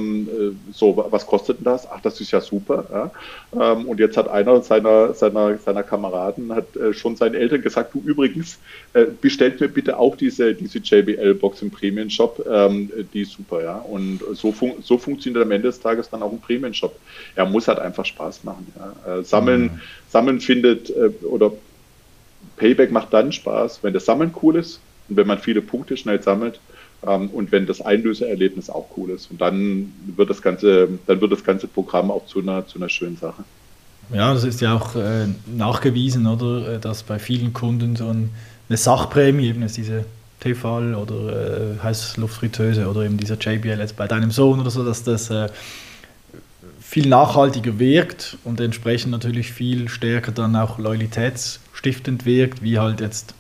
was kostet denn das? Ach, das ist ja super. Ja? Und jetzt hat einer seiner Kameraden schon seinen Eltern gesagt, du übrigens, bestellt mir bitte auch diese JBL-Box im Prämienshop, die ist super. Ja? Und so funktioniert am Ende des Tages dann auch ein Prämienshop. Er muss halt einfach Spaß machen. Ja? Sammeln findet, oder Payback macht dann Spaß, wenn das Sammeln cool ist und wenn man viele Punkte schnell sammelt. Und wenn das Einlöseerlebnis auch cool ist. Und dann wird das ganze Programm auch zu einer schönen Sache. Ja, das ist ja auch nachgewiesen, oder, dass bei vielen Kunden so eine Sachprämie, eben ist diese Tefal oder Heißluftfritteuse oder eben dieser JBL jetzt bei deinem Sohn oder so, dass das viel nachhaltiger wirkt und entsprechend natürlich viel stärker dann auch loyalitätsstiftend wirkt, wie halt jetzt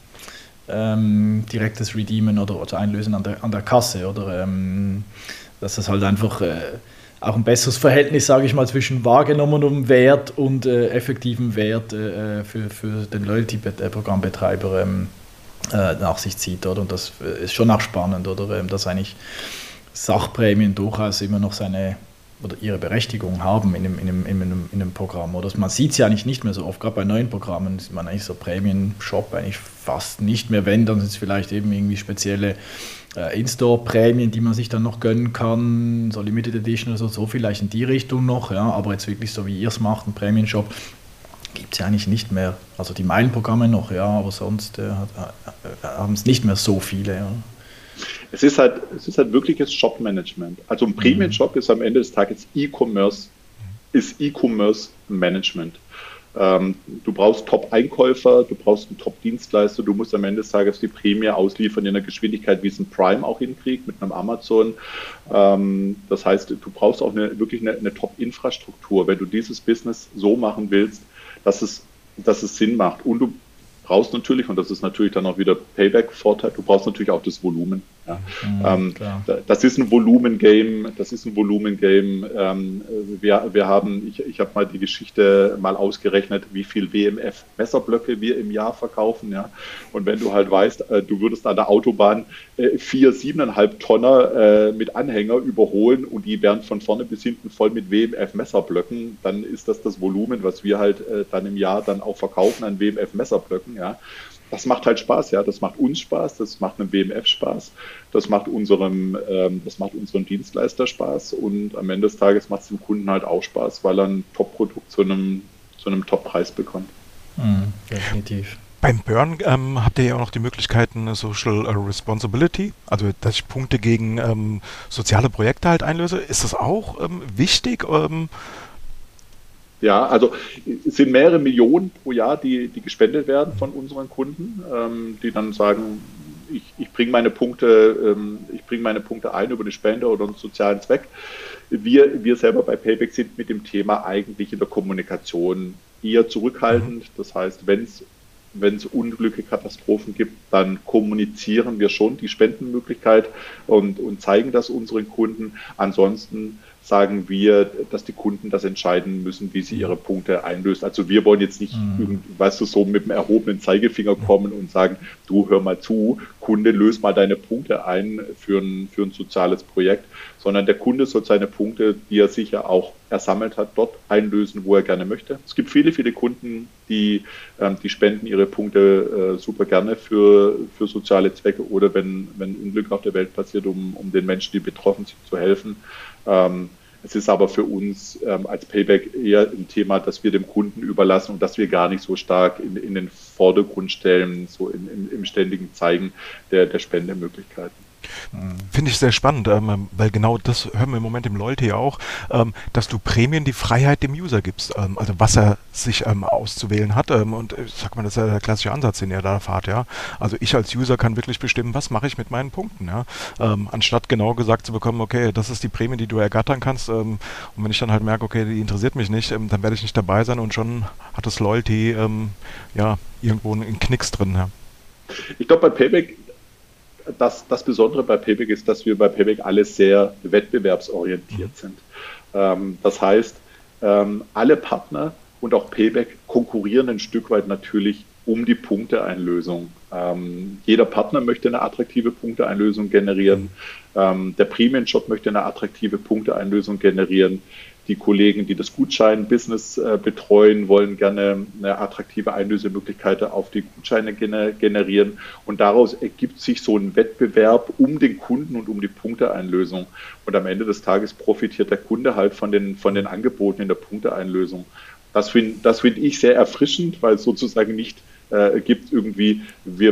direktes Redeemen oder Einlösen an der Kasse, oder dass das halt einfach auch ein besseres Verhältnis, sage ich mal, zwischen wahrgenommenem Wert und effektivem Wert für den Loyalty-Programmbetreiber nach sich zieht, oder? Und das ist schon auch spannend, oder? Dass eigentlich Sachprämien durchaus immer noch ihre Berechtigung haben in einem Programm. Oder man sieht es ja eigentlich nicht mehr so oft, gerade bei neuen Programmen sieht man eigentlich so Prämien-Shop eigentlich fast nicht mehr. Wenn, dann sind es vielleicht eben irgendwie spezielle In-Store-Prämien, die man sich dann noch gönnen kann, so Limited Edition oder so vielleicht in die Richtung noch, ja, aber jetzt wirklich so wie ihr es macht, ein Prämien-Shop, gibt es ja eigentlich nicht mehr. Also die Meilenprogramme noch, ja, aber sonst haben es nicht mehr so viele, ja. Es ist halt wirkliches Shop-Management. Also ein Premium-Shop ist am Ende des Tages E-Commerce Management. Du brauchst Top-Einkäufer, du brauchst einen Top-Dienstleister, du musst am Ende des Tages die Prämie ausliefern in einer Geschwindigkeit, wie es ein Prime auch hinkriegt, mit einem Amazon. Das heißt, du brauchst auch wirklich eine Top-Infrastruktur, wenn du dieses Business so machen willst, dass es Sinn macht. Und du brauchst natürlich, und das ist natürlich dann auch wieder Payback-Vorteil, du brauchst natürlich auch das Volumen. Ja. Das ist ein Volumen-Game. Wir haben, ich habe mal die Geschichte mal ausgerechnet, wie viel WMF-Messerblöcke wir im Jahr verkaufen. Ja. Und wenn du halt weißt, du würdest an der Autobahn 4 7,5 Tonner mit Anhänger überholen und die wären von vorne bis hinten voll mit WMF-Messerblöcken, dann ist das Volumen, was wir halt dann im Jahr dann auch verkaufen an WMF-Messerblöcken. Ja. Das macht halt Spaß, ja. Das macht uns Spaß, das macht einem WMF Spaß, das macht unserem Dienstleister Spaß und am Ende des Tages macht es dem Kunden halt auch Spaß, weil er ein Top-Produkt zu einem Top-Preis bekommt. Definitiv. Beim Burn habt ihr ja auch noch die Möglichkeiten Social Responsibility, also dass ich Punkte gegen soziale Projekte halt einlöse. Ist das auch wichtig? Ja, also es sind mehrere Millionen pro Jahr, die gespendet werden von unseren Kunden, die dann sagen, ich bringe meine Punkte ein über eine Spende oder einen sozialen Zweck. Wir selber bei Payback sind mit dem Thema eigentlich in der Kommunikation eher zurückhaltend. Das heißt, wenn es Unglücke, Katastrophen gibt, dann kommunizieren wir schon die Spendenmöglichkeit und zeigen das unseren Kunden. Ansonsten sagen wir, dass die Kunden das entscheiden müssen, wie sie ihre Punkte einlösen. Also wir wollen jetzt nicht, so mit dem erhobenen Zeigefinger kommen und sagen, du hör mal zu, Kunde, löse mal deine Punkte ein für ein soziales Projekt, sondern der Kunde soll seine Punkte, die er sicher auch ersammelt hat, dort einlösen, wo er gerne möchte. Es gibt viele, viele Kunden, die spenden ihre Punkte super gerne für soziale Zwecke oder wenn Unglück auf der Welt passiert, um den Menschen, die betroffen sind, zu helfen. Es ist aber für uns als Payback eher ein Thema, das wir dem Kunden überlassen und das wir gar nicht so stark in den Vordergrund stellen, so im ständigen Zeigen der Spendemöglichkeiten. Finde ich sehr spannend, weil genau das hören wir im Moment im Loyalty auch, dass du Prämien die Freiheit dem User gibst, also was er sich auszuwählen hat und ich sag mal, das ist ja der klassische Ansatz, den ihr da fahrt, ja. Also ich als User kann wirklich bestimmen, was mache ich mit meinen Punkten, ja. Anstatt genau gesagt zu bekommen, okay, das ist die Prämie, die du ergattern kannst und wenn ich dann halt merke, okay, die interessiert mich nicht, dann werde ich nicht dabei sein und schon hat das Loyalty irgendwo einen Knicks drin, ja. Ich glaube, bei Payback das Besondere bei Payback ist, dass wir bei Payback alle sehr wettbewerbsorientiert sind. Das heißt, alle Partner und auch Payback konkurrieren ein Stück weit natürlich um die Punkteeinlösung. Jeder Partner möchte eine attraktive Punkteeinlösung generieren. Der Premium-Shop möchte eine attraktive Punkteeinlösung generieren. Die Kollegen, die das Gutschein-Business betreuen, wollen gerne eine attraktive Einlösemöglichkeit auf die Gutscheine generieren. Und daraus ergibt sich so ein Wettbewerb um den Kunden und um die Punkteeinlösung. Und am Ende des Tages profitiert der Kunde halt von den Angeboten in der Punkteeinlösung. Das find ich sehr erfrischend, weil es sozusagen nicht gibt irgendwie, wir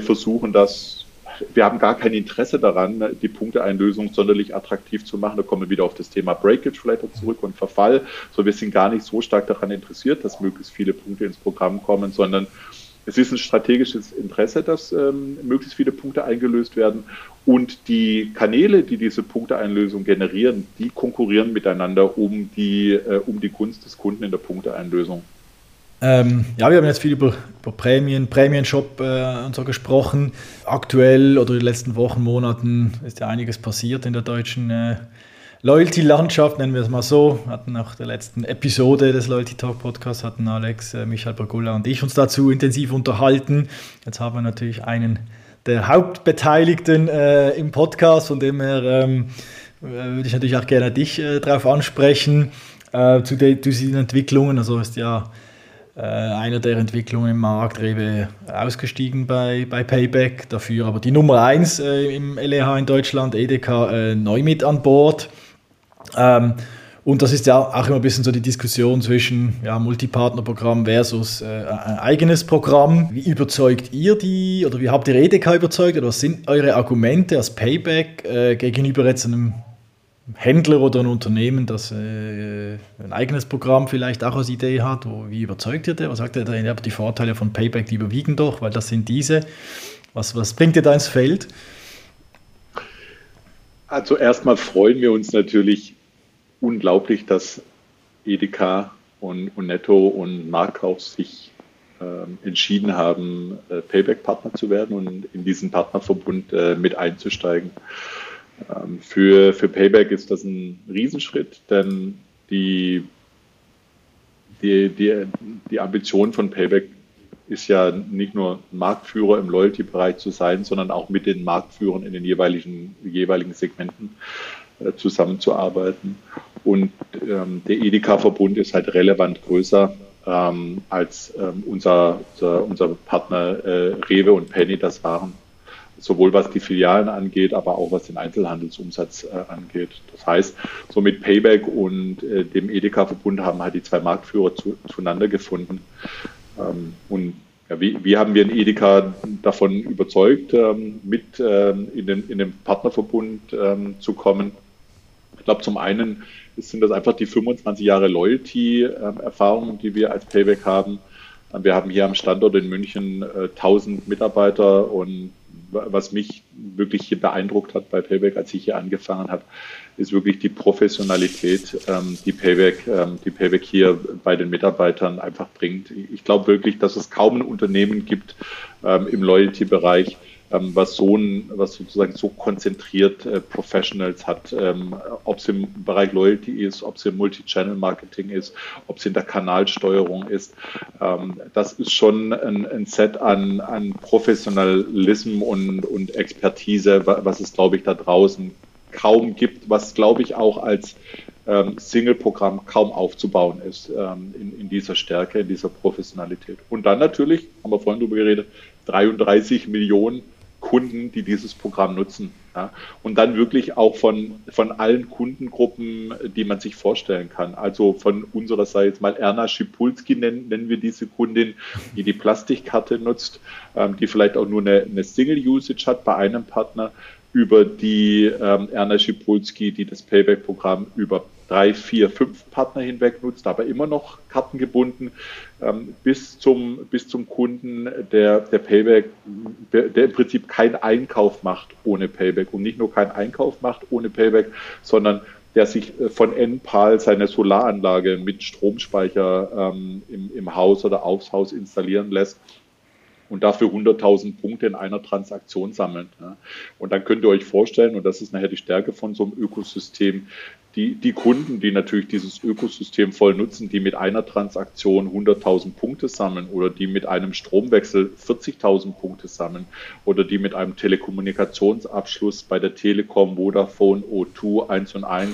haben gar kein Interesse daran, die Punkteeinlösung sonderlich attraktiv zu machen. Da kommen wir wieder auf das Thema Breakage vielleicht zurück und Verfall. So, wir sind gar nicht so stark daran interessiert, dass möglichst viele Punkte ins Programm kommen, sondern es ist ein strategisches Interesse, dass möglichst viele Punkte eingelöst werden. Und die Kanäle, die diese Punkteeinlösung generieren, die konkurrieren miteinander um die Gunst des Kunden in der Punkteeinlösung. Wir haben jetzt viel über Prämien-Shop und so gesprochen. Aktuell oder in den letzten Wochen, Monaten ist ja einiges passiert in der deutschen Loyalty-Landschaft, nennen wir es mal so. Wir hatten nach der letzten Episode des Loyalty Talk Podcasts, hatten Alex, Michael Bragula und ich uns dazu intensiv unterhalten. Jetzt haben wir natürlich einen der Hauptbeteiligten im Podcast, von dem her würde ich natürlich auch gerne dich darauf ansprechen, zu diesen Entwicklungen. Also ist ja einer der Entwicklungen im Markt, Rewe ausgestiegen bei Payback, dafür aber die Nummer 1 im LEH in Deutschland, Edeka, neu mit an Bord. Und das ist ja auch immer ein bisschen so die Diskussion zwischen Multipartnerprogramm versus ein eigenes Programm. Wie überzeugt ihr die oder wie habt ihr EDK überzeugt oder was sind eure Argumente als Payback gegenüber jetzt einem Händler oder ein Unternehmen, das ein eigenes Programm vielleicht auch als Idee hat? Wie überzeugt ihr der? Was sagt ihr da? Die Vorteile von Payback, die überwiegen doch, weil das sind diese. Was bringt ihr da ins Feld? Also erstmal freuen wir uns natürlich unglaublich, dass EDK und Netto und Marktkauf sich entschieden haben, Payback-Partner zu werden und in diesen Partnerverbund mit einzusteigen. Für Payback ist das ein Riesenschritt, denn die Ambition von Payback ist ja nicht nur Marktführer im Loyalty-Bereich zu sein, sondern auch mit den Marktführern in den jeweiligen Segmenten zusammenzuarbeiten. Und der EDK-Verbund ist halt relevant größer als unser Partner Rewe und Penny das waren. Sowohl was die Filialen angeht, aber auch was den Einzelhandelsumsatz angeht. Das heißt, so mit Payback und dem EDK-Verbund haben halt die zwei Marktführer zueinander gefunden. Und wie haben wir in EDK davon überzeugt, mit in den Partnerverbund zu kommen? Ich glaube, zum einen sind das einfach die 25 Jahre Loyalty-Erfahrung, die wir als Payback haben. Wir haben hier am Standort in München 1000 Mitarbeiter und was mich wirklich hier beeindruckt hat bei Payback, als ich hier angefangen habe, ist wirklich die Professionalität, die Payback hier bei den Mitarbeitern einfach bringt. Ich glaube wirklich, dass es kaum ein Unternehmen gibt im Loyalty-Bereich, was sozusagen so konzentriert Professionals hat, ob es im Bereich Loyalty ist, ob es im Multi-Channel-Marketing ist, ob es in der Kanalsteuerung ist. Das ist schon ein Set an Professionalism und Expertise, was es, glaube ich, da draußen kaum gibt, was, glaube ich, auch als Single-Programm kaum aufzubauen ist in dieser Stärke, in dieser Professionalität. Und dann natürlich, haben wir vorhin drüber geredet, 33 Millionen Kunden, die dieses Programm nutzen. Ja. Und dann wirklich auch von allen Kundengruppen, die man sich vorstellen kann. Also von unserer Seite jetzt mal Erna Schipulski nennen wir diese Kundin, die Plastikkarte nutzt, die vielleicht auch nur eine Single-Usage hat bei einem Partner, über die Erna Schipulski, die das Payback-Programm über 3, 4, 5 Partner hinweg nutzt, aber immer noch kartengebunden, bis zum Kunden, der Payback, der im Prinzip keinen Einkauf macht ohne Payback und nicht nur keinen Einkauf macht ohne Payback, sondern der sich von Enpal seine Solaranlage mit Stromspeicher im Haus oder aufs Haus installieren lässt und dafür 100.000 Punkte in einer Transaktion sammeln. Ja. Und dann könnt ihr euch vorstellen, und das ist nachher die Stärke von so einem Ökosystem, die Kunden, die natürlich dieses Ökosystem voll nutzen, die mit einer Transaktion 100.000 Punkte sammeln oder die mit einem Stromwechsel 40.000 Punkte sammeln oder die mit einem Telekommunikationsabschluss bei der Telekom, Vodafone, O2, 1&1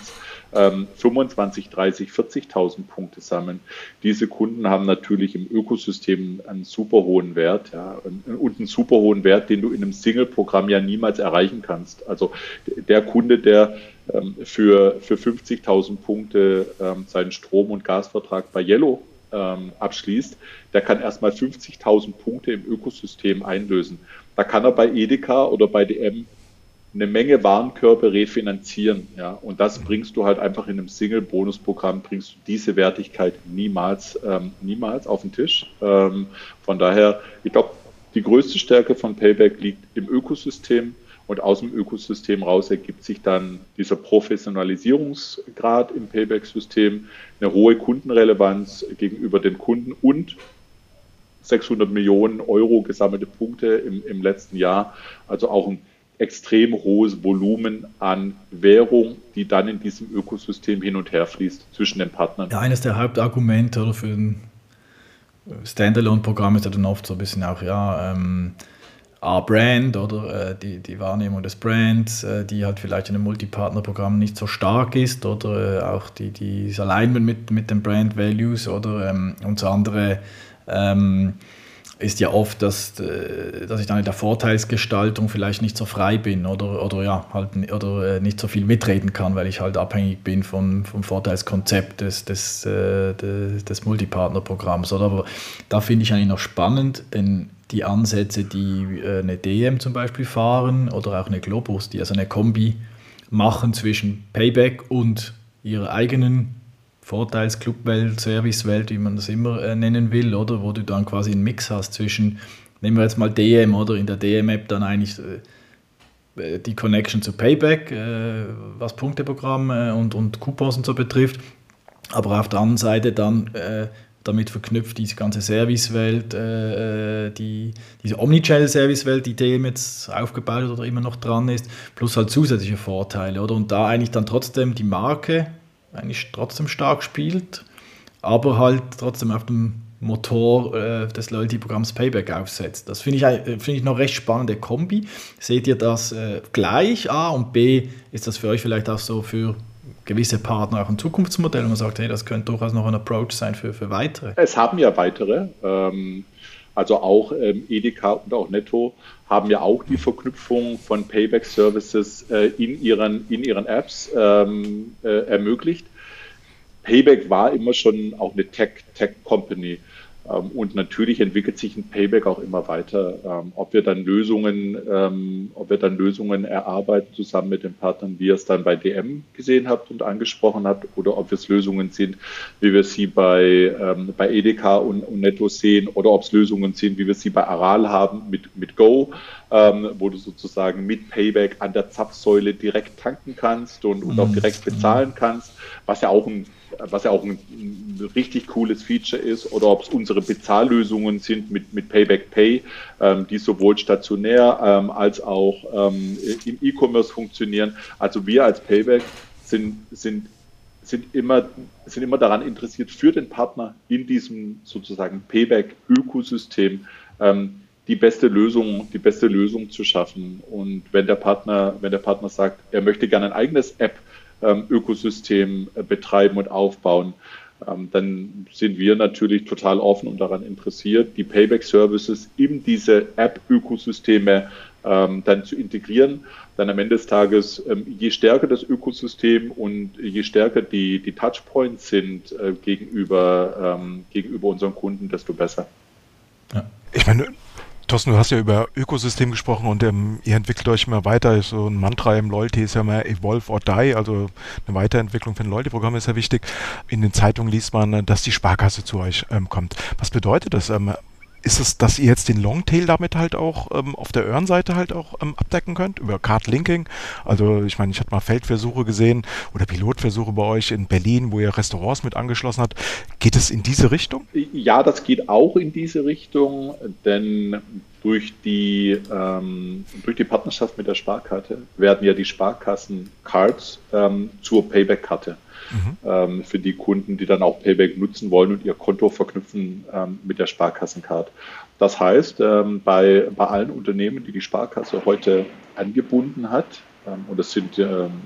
25, 30, 40.000 Punkte sammeln. Diese Kunden haben natürlich im Ökosystem einen super hohen Wert, ja, und einen super hohen Wert, den du in einem Single-Programm ja niemals erreichen kannst. Also der Kunde, der für 50.000 Punkte seinen Strom- und Gasvertrag bei Yellow abschließt, der kann erstmal 50.000 Punkte im Ökosystem einlösen. Da kann er bei Edeka oder bei DM eine Menge Warenkörbe refinanzieren, ja, und das bringst du halt einfach in einem Single-Bonus-Programm, bringst du diese Wertigkeit niemals auf den Tisch. Von daher, ich glaube, die größte Stärke von Payback liegt im Ökosystem und aus dem Ökosystem raus ergibt sich dann dieser Professionalisierungsgrad im Payback-System, eine hohe Kundenrelevanz gegenüber den Kunden und 600 Millionen Euro gesammelte Punkte im letzten Jahr, also auch ein extrem hohes Volumen an Währung, die dann in diesem Ökosystem hin und her fließt zwischen den Partnern. Ja, eines der Hauptargumente oder für ein Standalone-Programm ist ja dann oft so ein bisschen auch, Brand oder die Wahrnehmung des Brands, die halt vielleicht in einem Multipartner-Programm nicht so stark ist oder auch das Alignment mit den Brand Values oder und so andere ist ja oft, dass ich dann in der Vorteilsgestaltung vielleicht nicht so frei bin oder nicht so viel mitreden kann, weil ich halt abhängig bin vom Vorteilskonzept des Multipartner-Programms. Aber da finde ich eigentlich noch spannend, denn die Ansätze, die eine DM zum Beispiel fahren oder auch eine Globus, die also eine Kombi machen zwischen Payback und ihrer eigenen Vorteils-Clubwelt, Servicewelt, wie man das immer nennen will, oder wo du dann quasi einen Mix hast zwischen, nehmen wir jetzt mal DM, oder in der DM-App dann eigentlich die Connection zu Payback, was Punkteprogramm und Coupons und so betrifft, aber auf der anderen Seite dann damit verknüpft diese ganze Servicewelt, diese Omnichannel-Servicewelt, die DM jetzt aufgebaut oder immer noch dran ist, plus halt zusätzliche Vorteile, oder? Und da eigentlich dann trotzdem die Marke eigentlich trotzdem stark spielt, aber halt trotzdem auf dem Motor des Loyalty-Programms Payback aufsetzt. Das finde ich noch recht spannende Kombi. Seht ihr das gleich, A, und B, ist das für euch vielleicht auch so für gewisse Partner auch ein Zukunftsmodell, und man sagt, hey, das könnte durchaus noch ein Approach sein für weitere? Es haben ja weitere, also auch Edeka und auch Netto haben ja auch die Verknüpfung von Payback-Services in ihren Apps ermöglicht. Payback war immer schon auch eine Tech-Company. Und natürlich entwickelt sich ein Payback auch immer weiter. Ob wir dann Lösungen erarbeiten zusammen mit den Partnern, wie ihr es dann bei DM gesehen habt und angesprochen habt, oder ob es Lösungen sind, wie wir sie bei Edeka und Netto sehen, oder ob es Lösungen sind, wie wir sie bei Aral haben mit Go, wo du sozusagen mit Payback an der Zapfsäule direkt tanken kannst und auch direkt bezahlen kannst, was ja auch ein richtig cooles Feature ist, oder ob es unsere Bezahllösungen sind mit Payback Pay, die sowohl stationär als auch im E-Commerce funktionieren. Also wir als Payback sind immer daran interessiert, für den Partner in diesem sozusagen Payback-Ökosystem die beste Lösung zu schaffen. Und wenn der Partner sagt, er möchte gerne ein eigenes Ökosystem betreiben und aufbauen, dann sind wir natürlich total offen und daran interessiert, die Payback-Services in diese App-Ökosysteme dann zu integrieren. Dann am Ende des Tages, je stärker das Ökosystem und je stärker die Touchpoints sind gegenüber unseren Kunden, desto besser. Ja. Ich meine, Thorsten, du hast ja über Ökosystem gesprochen und ihr entwickelt euch immer weiter. So ein Mantra im Loyalty ist ja immer Evolve or Die, also eine Weiterentwicklung für ein Loyalty-Programm ist ja wichtig. In den Zeitungen liest man, dass die Sparkasse zu euch kommt. Was bedeutet das? Ist es, dass ihr jetzt den Longtail damit halt auch auf der Earn-Seite halt auch abdecken könnt, über Card-Linking? Also ich meine, ich hatte mal Feldversuche gesehen oder Pilotversuche bei euch in Berlin, wo ihr Restaurants mit angeschlossen habt. Geht es in diese Richtung? Ja, das geht auch in diese Richtung, denn durch die Partnerschaft mit der Sparkasse werden ja die Sparkassen-Cards zur Payback-Karte. Für die Kunden, die dann auch Payback nutzen wollen und ihr Konto verknüpfen mit der Sparkassencard. Das heißt, bei allen Unternehmen, die Sparkasse heute angebunden hat, und das sind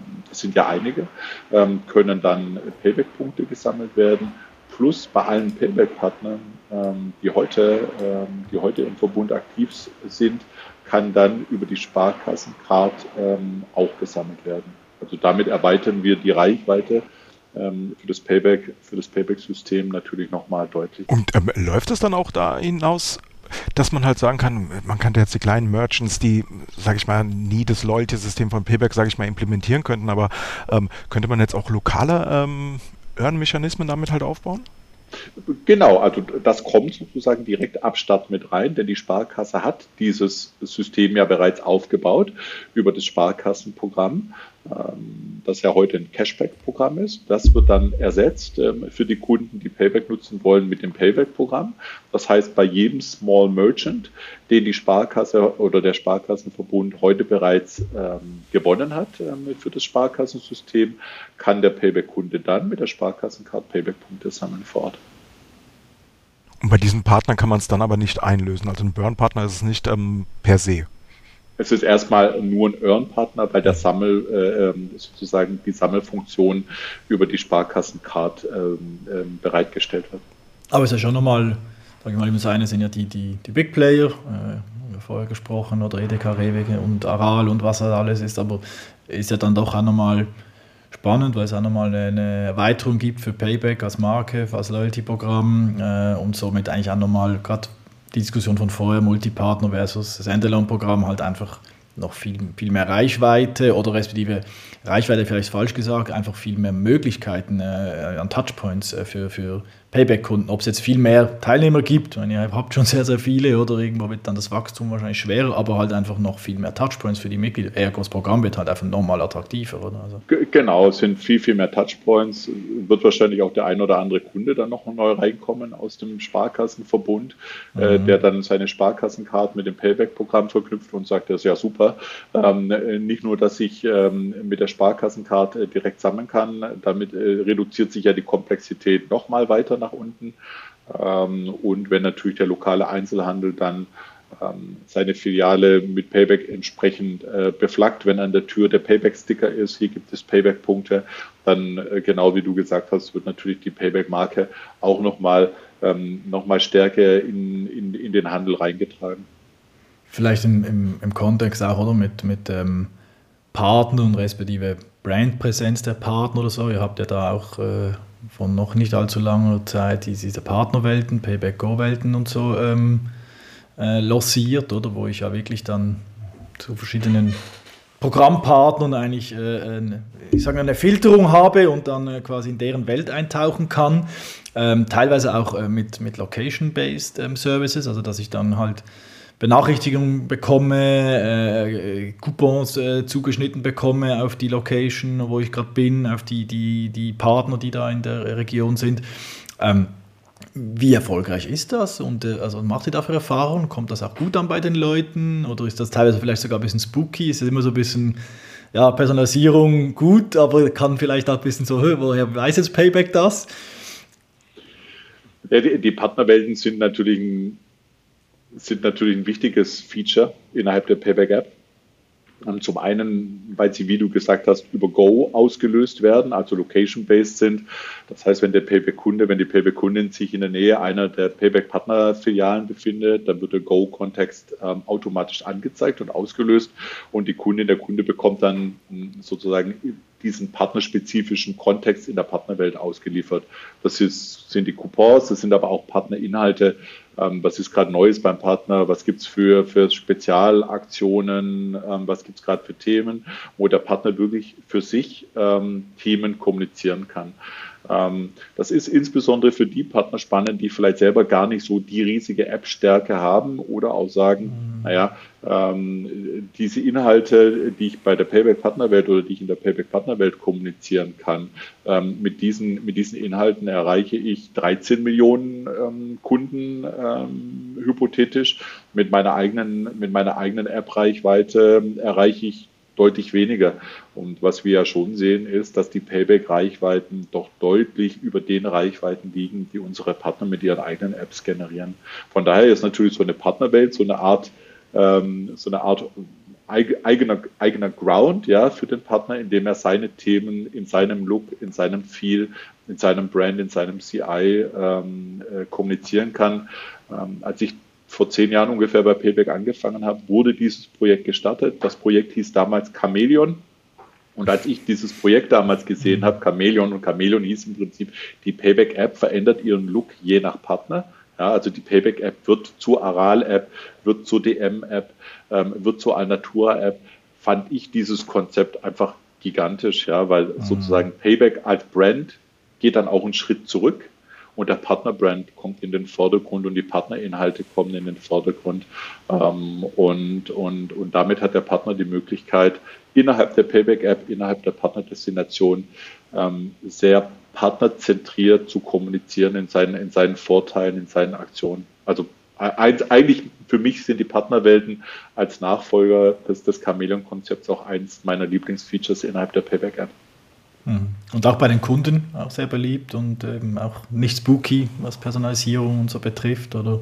ja einige, können dann Payback-Punkte gesammelt werden, plus bei allen Payback-Partnern, die heute im Verbund aktiv sind, kann dann über die Sparkassencard auch gesammelt werden. Also damit erweitern wir die Reichweite für das Payback-System natürlich nochmal deutlich. Und läuft es dann auch da hinaus, dass man halt sagen kann, man kann jetzt die kleinen Merchants, die, sage ich mal, nie das Loyalty-System von Payback, sage ich mal, implementieren könnten, aber könnte man jetzt auch lokale Earn-Mechanismen damit halt aufbauen? Genau, also das kommt sozusagen direkt ab Start mit rein, denn die Sparkasse hat dieses System ja bereits aufgebaut über das Sparkassenprogramm, das ja heute ein Cashback-Programm ist. Das wird dann ersetzt für die Kunden, die Payback nutzen wollen, mit dem Payback-Programm. Das heißt, bei jedem Small Merchant, den die Sparkasse oder der Sparkassenverbund heute bereits gewonnen hat für das Sparkassensystem, kann der Payback-Kunde dann mit der Sparkassencard Payback-Punkte sammeln vor Ort. Und bei diesen Partnern kann man es dann aber nicht einlösen. Also ein Burn-Partner ist es nicht per se. Es ist erstmal nur ein Earn-Partner, weil der sozusagen die Sammelfunktion über die Sparkassencard bereitgestellt wird. Aber es ist ja schon nochmal sag ich mal, das eine sind ja die Big Player, vorher gesprochen, oder Edeka, Rewe und Aral und was das alles ist, aber ist ja dann doch auch nochmal spannend, weil es auch nochmal eine Erweiterung gibt für Payback als Marke, als Loyalty-Programm und somit eigentlich auch nochmal gerade die Diskussion von vorher, Multipartner versus Standalone-Programm, halt einfach noch viel mehr Reichweite oder respektive Reichweite vielleicht falsch gesagt, einfach viel mehr Möglichkeiten an Touchpoints für Payback-Kunden. Ob es jetzt viel mehr Teilnehmer gibt, wenn ihr habt schon sehr, sehr viele oder irgendwo wird dann das Wachstum wahrscheinlich schwerer, aber halt einfach noch viel mehr Touchpoints für die Mitglieder. Ergo, das Programm wird halt einfach nochmal attraktiver, oder? Also. Genau, es sind viel mehr Touchpoints. Wird wahrscheinlich auch der ein oder andere Kunde dann noch neu reinkommen aus dem Sparkassenverbund, der dann seine Sparkassencard mit dem Payback-Programm verknüpft und sagt, das ist ja super. Nicht nur, dass ich mit der Sparkassencard direkt sammeln kann, damit reduziert sich ja die Komplexität nochmal weiter nach unten. Und wenn natürlich der lokale Einzelhandel dann seine Filiale mit Payback entsprechend beflaggt, wenn an der Tür der Payback-Sticker ist, hier gibt es Payback-Punkte, dann genau wie du gesagt hast, wird natürlich die Payback-Marke auch nochmal stärker in den Handel reingetragen. Vielleicht im Kontext auch, oder? Mit Partnern respektive Brandpräsenz der Partner oder so. Ihr habt ja da auch von noch nicht allzu langer Zeit diese Partnerwelten, Payback-Go-Welten und so lanciert, oder? Wo ich ja wirklich dann zu verschiedenen Programmpartnern eigentlich eine Filterung habe und dann quasi in deren Welt eintauchen kann. Teilweise auch mit Location-Based Services, also dass ich dann halt Benachrichtigungen bekomme, Coupons zugeschnitten bekomme auf die Location, wo ich gerade bin, auf die Partner, die da in der Region sind. Wie erfolgreich ist das? Und also macht ihr dafür Erfahrungen? Kommt das auch gut an bei den Leuten? Oder ist das teilweise vielleicht sogar ein bisschen spooky? Ist es immer so ein bisschen, ja, Personalisierung gut, aber kann vielleicht auch ein bisschen so, woher weiß jetzt Payback das? Ja, die Partnerwelten sind natürlich ein wichtiges Feature innerhalb der Payback-App. Zum einen, weil sie, wie du gesagt hast, über Go ausgelöst werden, also location-based sind. Das heißt, wenn die Payback-Kundin sich in der Nähe einer der Payback-Partner-Filialen befindet, dann wird der Go-Kontext automatisch angezeigt und ausgelöst und der Kunde bekommt dann sozusagen diesen partnerspezifischen Kontext in der Partnerwelt ausgeliefert. Das sind die Coupons, das sind aber auch Partnerinhalte. Was ist gerade Neues beim Partner? Was gibt es für Spezialaktionen? Was gibt es gerade für Themen, wo der Partner wirklich für sich Themen kommunizieren kann? Das ist insbesondere für die Partner spannend, die vielleicht selber gar nicht so die riesige App-Stärke haben oder auch sagen, diese Inhalte, die ich bei der Payback-Partnerwelt oder die ich in der Payback-Partnerwelt kommunizieren kann, mit diesen Inhalten erreiche ich 13 Millionen Kunden hypothetisch. Mit meiner eigenen App-Reichweite erreiche ich deutlich weniger. Und was wir ja schon sehen, ist, dass die Payback-Reichweiten doch deutlich über den Reichweiten liegen, die unsere Partner mit ihren eigenen Apps generieren. Von daher ist natürlich so eine Partnerwelt so eine Art eigener Ground, ja, für den Partner, indem er seine Themen in seinem Look, in seinem Feel, in seinem Brand, in seinem CI kommunizieren kann. Als ich vor 10 Jahren ungefähr bei Payback angefangen habe, wurde dieses Projekt gestartet. Das Projekt hieß damals Chameleon. Und als ich dieses Projekt damals gesehen habe, Chameleon hieß im Prinzip, die Payback-App verändert ihren Look je nach Partner. Ja, also die Payback-App wird zur Aral-App, wird zur DM-App, wird zur Alnatura-App, fand ich dieses Konzept einfach gigantisch, ja, weil sozusagen Payback als Brand geht dann auch einen Schritt zurück. Und der Partnerbrand kommt in den Vordergrund und die Partnerinhalte kommen in den Vordergrund. Und damit hat der Partner die Möglichkeit, innerhalb der Payback-App, innerhalb der Partnerdestination sehr partnerzentriert zu kommunizieren in seinen Vorteilen, in seinen Aktionen. Also eigentlich für mich sind die Partnerwelten als Nachfolger des Chameleon-Konzepts auch eins meiner Lieblingsfeatures innerhalb der Payback-App. Und auch bei den Kunden auch sehr beliebt und eben auch nicht spooky, was Personalisierung und so betrifft, oder?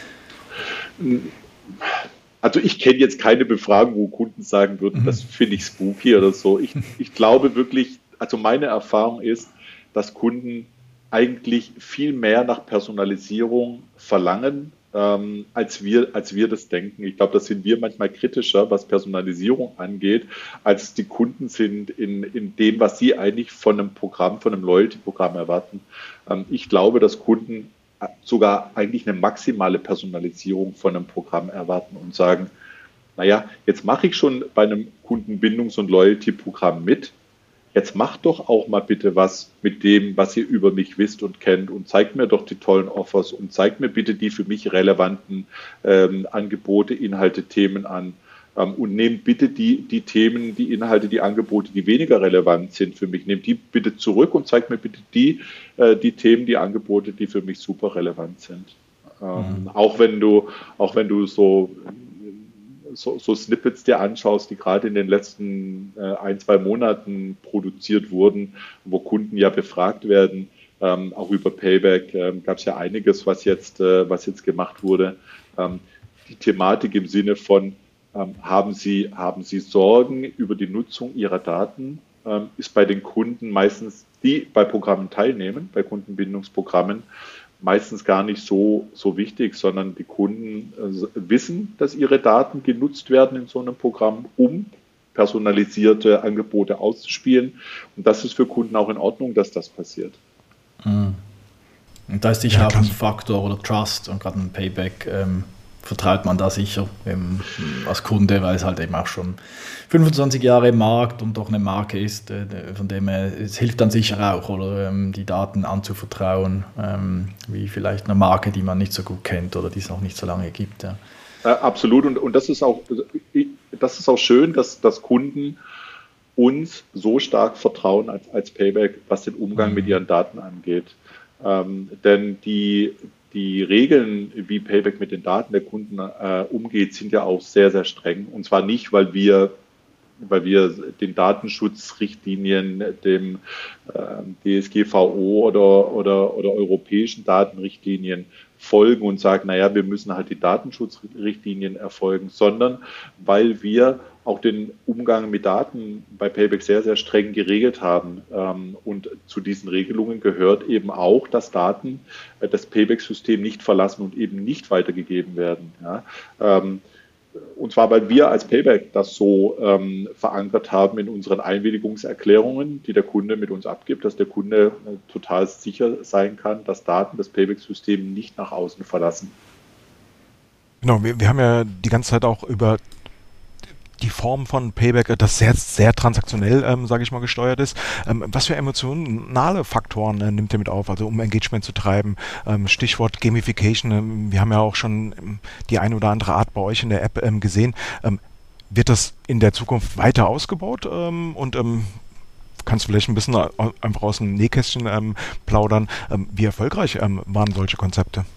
Also ich kenne jetzt keine Befragung, wo Kunden sagen würden, das finde ich spooky oder so. Ich glaube wirklich, also meine Erfahrung ist, dass Kunden eigentlich viel mehr nach Personalisierung verlangen, als wir das denken. Ich glaube, da sind wir manchmal kritischer, was Personalisierung angeht, als die Kunden sind in dem, was sie eigentlich von einem Programm, von einem Loyalty-Programm erwarten. Ich glaube, dass Kunden sogar eigentlich eine maximale Personalisierung von einem Programm erwarten und sagen, naja, jetzt mache ich schon bei einem Kundenbindungs- und Loyalty-Programm mit. Jetzt macht doch auch mal bitte was mit dem, was ihr über mich wisst und kennt und zeigt mir doch die tollen Offers und zeigt mir bitte die für mich relevanten Angebote, Inhalte, Themen an und nehmt bitte die Themen, die Inhalte, die Angebote, die weniger relevant sind für mich, nehmt die bitte zurück und zeigt mir bitte die Themen, die Angebote, die für mich super relevant sind. Auch wenn du so Snippets dir anschaust, die gerade in den letzten 1-2 Monaten produziert wurden, wo Kunden ja befragt werden, auch über Payback, gab es ja einiges, was jetzt gemacht wurde. Die Thematik im Sinne von, haben Sie Sorgen über die Nutzung Ihrer Daten, ist bei den Kunden meistens, die bei Programmen teilnehmen, bei Kundenbindungsprogrammen, meistens gar nicht so wichtig, sondern die Kunden wissen, dass ihre Daten genutzt werden in so einem Programm, um personalisierte Angebote auszuspielen. Und das ist für Kunden auch in Ordnung, dass das passiert. Und da ist sicher auch ein Faktor oder Trust und gerade ein Payback vertraut man da sicher als Kunde, weil es halt eben auch schon 25 Jahre im Markt und doch eine Marke ist, von dem es hilft dann sicher auch, oder die Daten anzuvertrauen, wie vielleicht eine Marke, die man nicht so gut kennt oder die es noch nicht so lange gibt. Ja. Absolut, und das ist auch schön, dass Kunden uns so stark vertrauen als Payback, was den Umgang mit ihren Daten angeht. Denn die Regeln, wie Payback mit den Daten der Kunden umgeht, sind ja auch sehr, sehr streng. Und zwar nicht, weil wir den Datenschutzrichtlinien, dem DSGVO oder europäischen Datenrichtlinien folgen und sagen, naja, wir müssen halt die Datenschutzrichtlinien erfolgen, sondern weil wir auch den Umgang mit Daten bei Payback sehr, sehr streng geregelt haben. Und zu diesen Regelungen gehört eben auch, dass Daten das Payback-System nicht verlassen und eben nicht weitergegeben werden. Ja. Und zwar, weil wir als Payback das so verankert haben in unseren Einwilligungserklärungen, die der Kunde mit uns abgibt, dass der Kunde total sicher sein kann, dass Daten das Payback-System nicht nach außen verlassen. Genau, wir haben ja die ganze Zeit auch über die Form von Payback, das sehr, sehr transaktionell, sage ich mal, gesteuert ist. Was für emotionale Faktoren nimmt ihr mit auf, also um Engagement zu treiben? Stichwort Gamification, wir haben ja auch schon die eine oder andere Art bei euch in der App gesehen. Wird das in der Zukunft weiter ausgebaut und kannst du vielleicht ein bisschen einfach aus dem Nähkästchen plaudern? Wie erfolgreich waren solche Konzepte?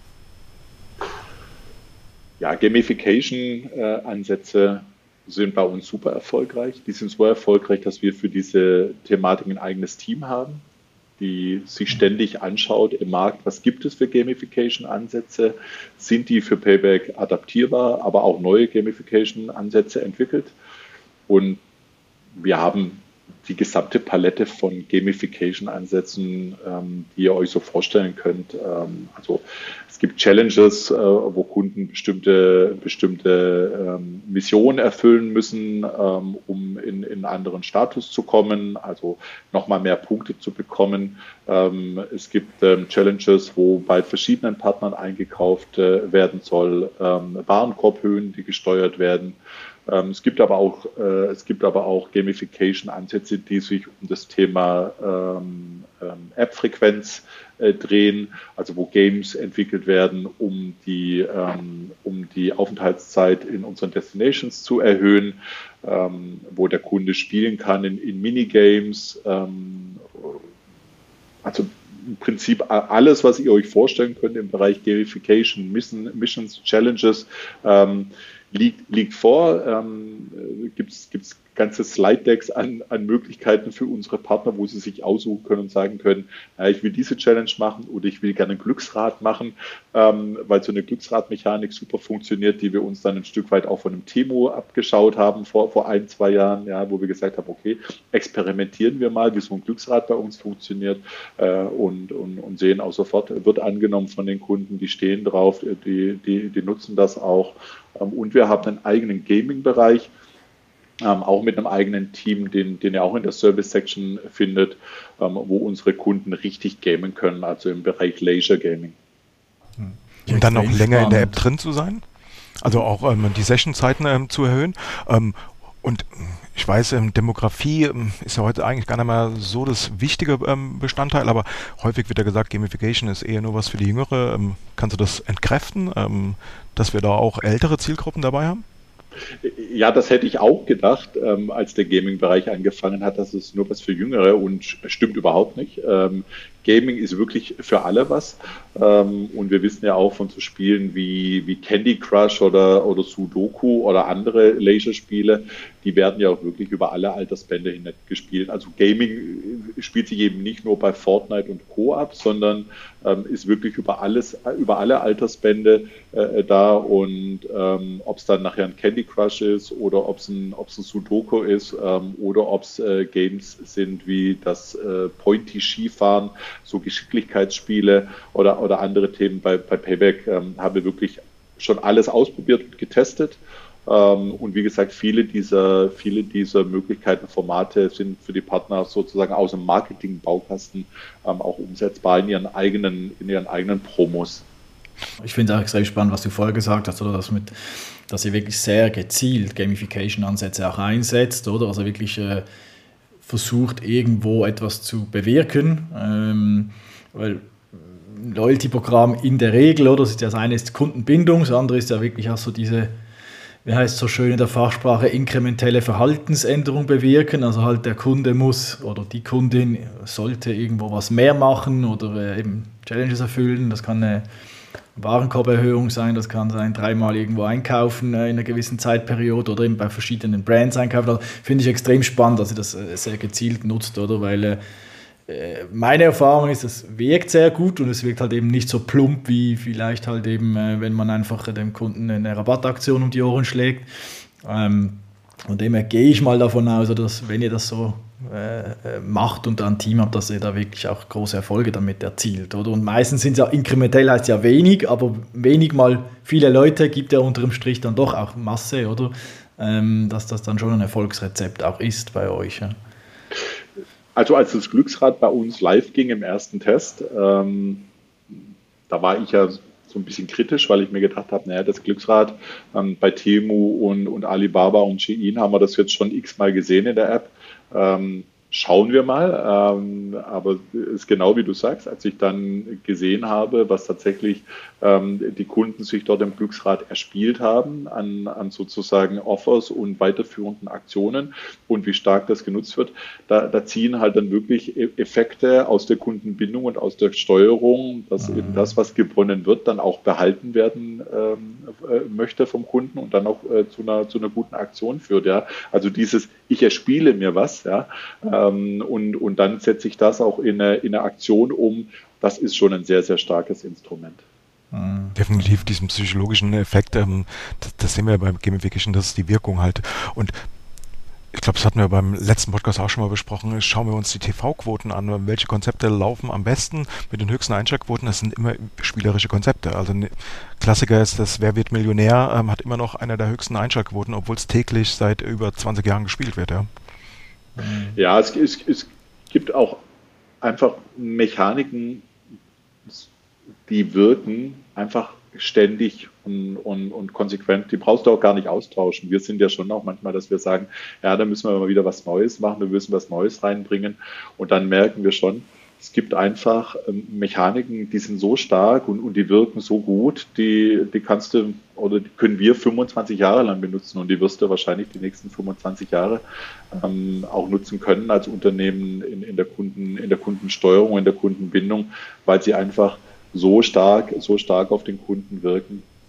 Ja, Gamification-Ansätze sind bei uns super erfolgreich. Die sind so erfolgreich, dass wir für diese Thematik ein eigenes Team haben, die sich ständig anschaut im Markt, was gibt es für Gamification-Ansätze, sind die für Payback adaptierbar, aber auch neue Gamification-Ansätze entwickelt. Und wir haben die gesamte Palette von Gamification-Ansätzen, die ihr euch so vorstellen könnt. Also es gibt Challenges, wo Kunden bestimmte Missionen erfüllen müssen, um in einen anderen Status zu kommen, also nochmal mehr Punkte zu bekommen. Es gibt Challenges, wo bei verschiedenen Partnern eingekauft werden soll, Warenkorbhöhen, die gesteuert werden. Es gibt aber auch Gamification-Ansätze, die sich um das Thema App-Frequenz drehen, also wo Games entwickelt werden, um die Aufenthaltszeit in unseren Destinations zu erhöhen, wo der Kunde spielen kann in Minigames. Also im Prinzip alles, was ihr euch vorstellen könnt im Bereich Gamification, Missions, Challenges. liegt vor, gibt es ganze Slide-Decks an Möglichkeiten für unsere Partner, wo sie sich aussuchen können und sagen können, ich will diese Challenge machen oder ich will gerne ein Glücksrad machen, weil so eine Glücksradmechanik super funktioniert, die wir uns dann ein Stück weit auch von einem Temo abgeschaut haben vor 1-2 Jahren, ja, wo wir gesagt haben, okay, experimentieren wir mal, wie so ein Glücksrad bei uns funktioniert und sehen auch sofort, wird angenommen von den Kunden, die stehen drauf, die nutzen das auch. Und wir haben einen eigenen Gaming-Bereich, auch mit einem eigenen Team, den ihr auch in der Service-Section findet, wo unsere Kunden richtig gamen können, also im Bereich Leisure Gaming. Und dann noch länger in der App drin zu sein, also auch die Session-Zeiten zu erhöhen. Und ich weiß, Demografie ist ja heute eigentlich gar nicht mehr so das wichtige Bestandteil, aber häufig wird ja gesagt, Gamification ist eher nur was für die Jüngere. Kannst du das entkräften, dass wir da auch ältere Zielgruppen dabei haben? Ja, das hätte ich auch gedacht, als der Gaming-Bereich angefangen hat, dass es nur was für Jüngere und stimmt überhaupt nicht. Gaming ist wirklich für alle was. Und wir wissen ja auch von so Spielen wie Candy Crush oder Sudoku oder andere Leisure-Spiele, die werden ja auch wirklich über alle Altersbände hinweg gespielt. Also Gaming spielt sich eben nicht nur bei Fortnite und Co. ab, sondern ist wirklich über alle Altersbände da. Und ob es dann nachher ein Candy Crush ist oder ob es ein Sudoku ist oder ob es Games sind wie das Pointy-Skifahren, so Geschicklichkeitsspiele oder andere Themen. Bei Payback haben wir wirklich schon alles ausprobiert und getestet. Und wie gesagt, viele dieser Möglichkeiten, Formate sind für die Partner sozusagen aus dem Marketing-Baukasten auch umsetzbar in ihren eigenen Promos. Ich finde es auch extrem spannend, was du vorher gesagt hast, oder dass ihr wirklich sehr gezielt Gamification-Ansätze auch einsetzt, oder? Also wirklich versucht, irgendwo etwas zu bewirken, weil Loyalty-Programm in der Regel, oder? Das eine ist Kundenbindung, das andere ist ja wirklich auch so diese, wie heißt es so schön in der Fachsprache, inkrementelle Verhaltensänderung bewirken. Also halt der Kunde muss oder die Kundin sollte irgendwo was mehr machen oder eben Challenges erfüllen. Das kann eine Warenkorberhöhung sein, das kann sein 3-mal irgendwo einkaufen in einer gewissen Zeitperiode oder eben bei verschiedenen Brands einkaufen. Also finde ich extrem spannend, dass ihr das sehr gezielt nutzt, oder? Weil meine Erfahrung ist, es wirkt sehr gut und es wirkt halt eben nicht so plump wie vielleicht halt eben, wenn man einfach dem Kunden eine Rabattaktion um die Ohren schlägt. Von dem her gehe ich mal davon aus, dass wenn ihr das so macht und da ein Team habt, dass ihr da wirklich auch große Erfolge damit erzielt, oder? Und meistens sind es ja inkrementell, heißt ja wenig, aber wenig mal viele Leute gibt ja unterm Strich dann doch auch Masse, oder? Dass das dann schon ein Erfolgsrezept auch ist bei euch. Ja. Also als das Glücksrad bei uns live ging im ersten Test, da war ich ja so ein bisschen kritisch, weil ich mir gedacht habe, naja, das Glücksrad bei Temu und Alibaba und Shein haben wir das jetzt schon x-mal gesehen in der App. Schauen wir mal, aber es ist genau wie du sagst, als ich dann gesehen habe, was tatsächlich die Kunden sich dort im Glücksrad erspielt haben an sozusagen Offers und weiterführenden Aktionen und wie stark das genutzt wird, da ziehen halt dann wirklich Effekte aus der Kundenbindung und aus der Steuerung, dass eben das, was gewonnen wird, dann auch behalten werden möchte vom Kunden und dann auch zu einer guten Aktion führt. Ja. Also dieses, ich erspiele mir was, ja, und dann setze ich das auch in eine Aktion um. Das ist schon ein sehr, sehr starkes Instrument. Definitiv diesen psychologischen Effekt, das sehen wir beim Gamification, das ist die Wirkung halt. Und ich glaube, das hatten wir beim letzten Podcast auch schon mal besprochen. Schauen wir uns die TV-Quoten an. Welche Konzepte laufen am besten mit den höchsten Einschaltquoten? Das sind immer spielerische Konzepte. Also ein Klassiker ist das Wer wird Millionär, hat immer noch einer der höchsten Einschaltquoten, obwohl es täglich seit über 20 Jahren gespielt wird. Ja, ja, es gibt auch einfach Mechaniken, die wirken einfach ständig und konsequent. Die brauchst du auch gar nicht austauschen. Wir sind ja schon auch manchmal, dass wir sagen, ja, da müssen wir mal wieder was Neues machen, wir müssen was Neues reinbringen und dann merken wir schon, es gibt einfach Mechaniken, die sind so stark und die wirken so gut, die kannst du oder die können wir 25 Jahre lang benutzen und die wirst du wahrscheinlich die nächsten 25 Jahre auch nutzen können als Unternehmen in der Kundensteuerung, in der Kundenbindung, weil sie einfach so stark auf den Kunden wirken.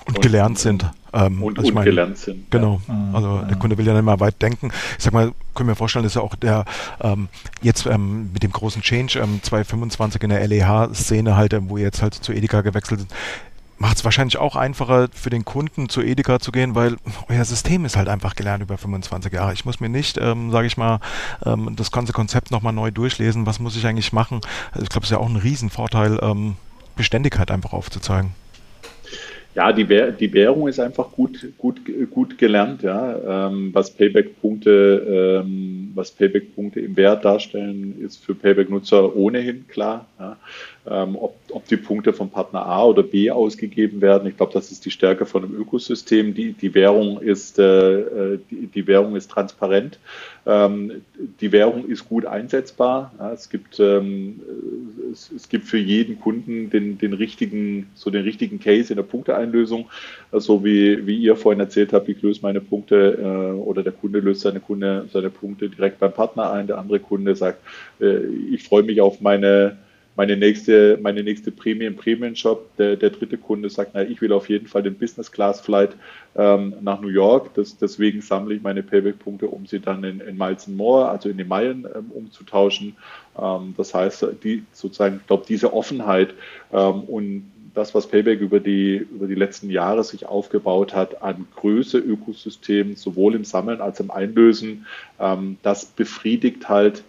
Und gelernt sind. Gelernt sind. Genau. Ja. Also der Kunde will ja nicht mal weit denken. Ich sag mal, können wir vorstellen, dass ja auch der jetzt mit dem großen Change 2025 in der LEH-Szene halt, wo jetzt halt zu Edeka gewechselt sind, macht es wahrscheinlich auch einfacher für den Kunden zu Edeka zu gehen, weil euer System ist halt einfach gelernt über 25 Jahre. Ich muss mir nicht, sage ich mal, das ganze Konzept nochmal neu durchlesen. Was muss ich eigentlich machen? Also ich glaube, es ist ja auch ein Riesenvorteil, Beständigkeit einfach aufzuzeigen. Ja, die Währung ist einfach gut gelernt, ja. Was Payback-Punkte im Wert darstellen, ist für Payback-Nutzer ohnehin klar. Ja. Ob die Punkte vom Partner A oder B ausgegeben werden, ich glaube, das ist die Stärke von einem Ökosystem. Die Währung ist transparent. Die Währung ist gut einsetzbar. Ja, es gibt für jeden Kunden den richtigen Case in der Punkteeinlösung. So wie ihr vorhin erzählt habt, ich löse meine Punkte oder der Kunde löst seine Punkte direkt beim Partner ein. Der andere Kunde sagt, ich freue mich auf meine nächste Prämie im Premium-Shop. Der dritte Kunde sagt, na, ich will auf jeden Fall den Business-Class-Flight nach New York. Deswegen sammle ich meine Payback-Punkte, um sie dann in Miles and More, also in die Meilen, umzutauschen. Das heißt, ich glaube, diese Offenheit und das, was Payback über die letzten Jahre sich aufgebaut hat an Größe, Ökosystem, sowohl im Sammeln als im Einlösen, das befriedigt,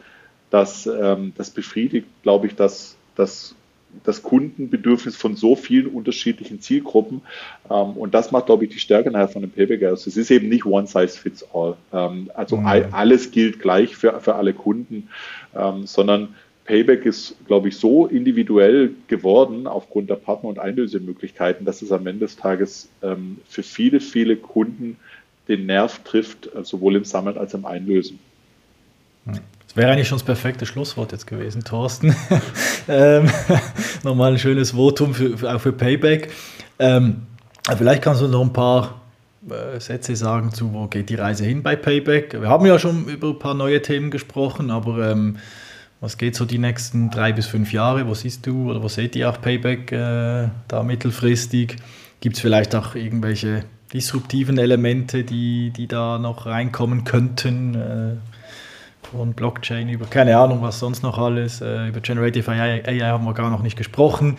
glaube ich, das Kundenbedürfnis von so vielen unterschiedlichen Zielgruppen. Und das macht, glaube ich, die Stärke nachher von dem Payback aus. Es ist eben nicht one size fits all. Alles gilt gleich für alle Kunden, sondern Payback ist, glaube ich, so individuell geworden aufgrund der Partner- und Einlösemöglichkeiten, dass es am Ende des Tages für viele, viele Kunden den Nerv trifft, sowohl im Sammeln als auch im Einlösen. Das wäre eigentlich schon das perfekte Schlusswort jetzt gewesen, Thorsten. Nochmal ein schönes Votum auch für Payback. Vielleicht kannst du noch ein paar Sätze sagen zu, wo geht die Reise hin bei Payback. Wir haben ja schon über ein paar neue Themen gesprochen, aber was geht so die nächsten 3 bis 5 Jahre? Wo siehst du oder wo seht ihr auch Payback da mittelfristig? Gibt es vielleicht auch irgendwelche disruptiven Elemente, die da noch reinkommen könnten? Von Blockchain über, keine Ahnung, was sonst noch alles, über Generative AI haben wir gar noch nicht gesprochen.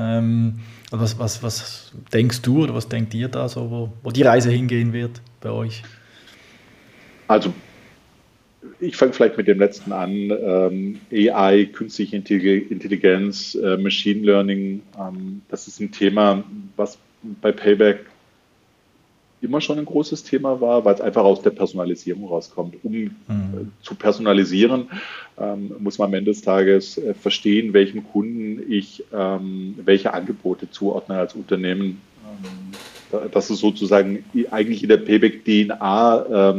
Was denkst du oder was denkt ihr da so, wo die Reise hingehen wird bei euch? Also ich fange vielleicht mit dem letzten an. AI, künstliche Intelligenz, Machine Learning, das ist ein Thema, was bei Payback immer schon ein großes Thema war, weil es einfach aus der Personalisierung rauskommt. Zu personalisieren, muss man am Ende des Tages verstehen, welchem Kunden ich welche Angebote zuordne als Unternehmen. Das ist sozusagen eigentlich in der Payback-DNA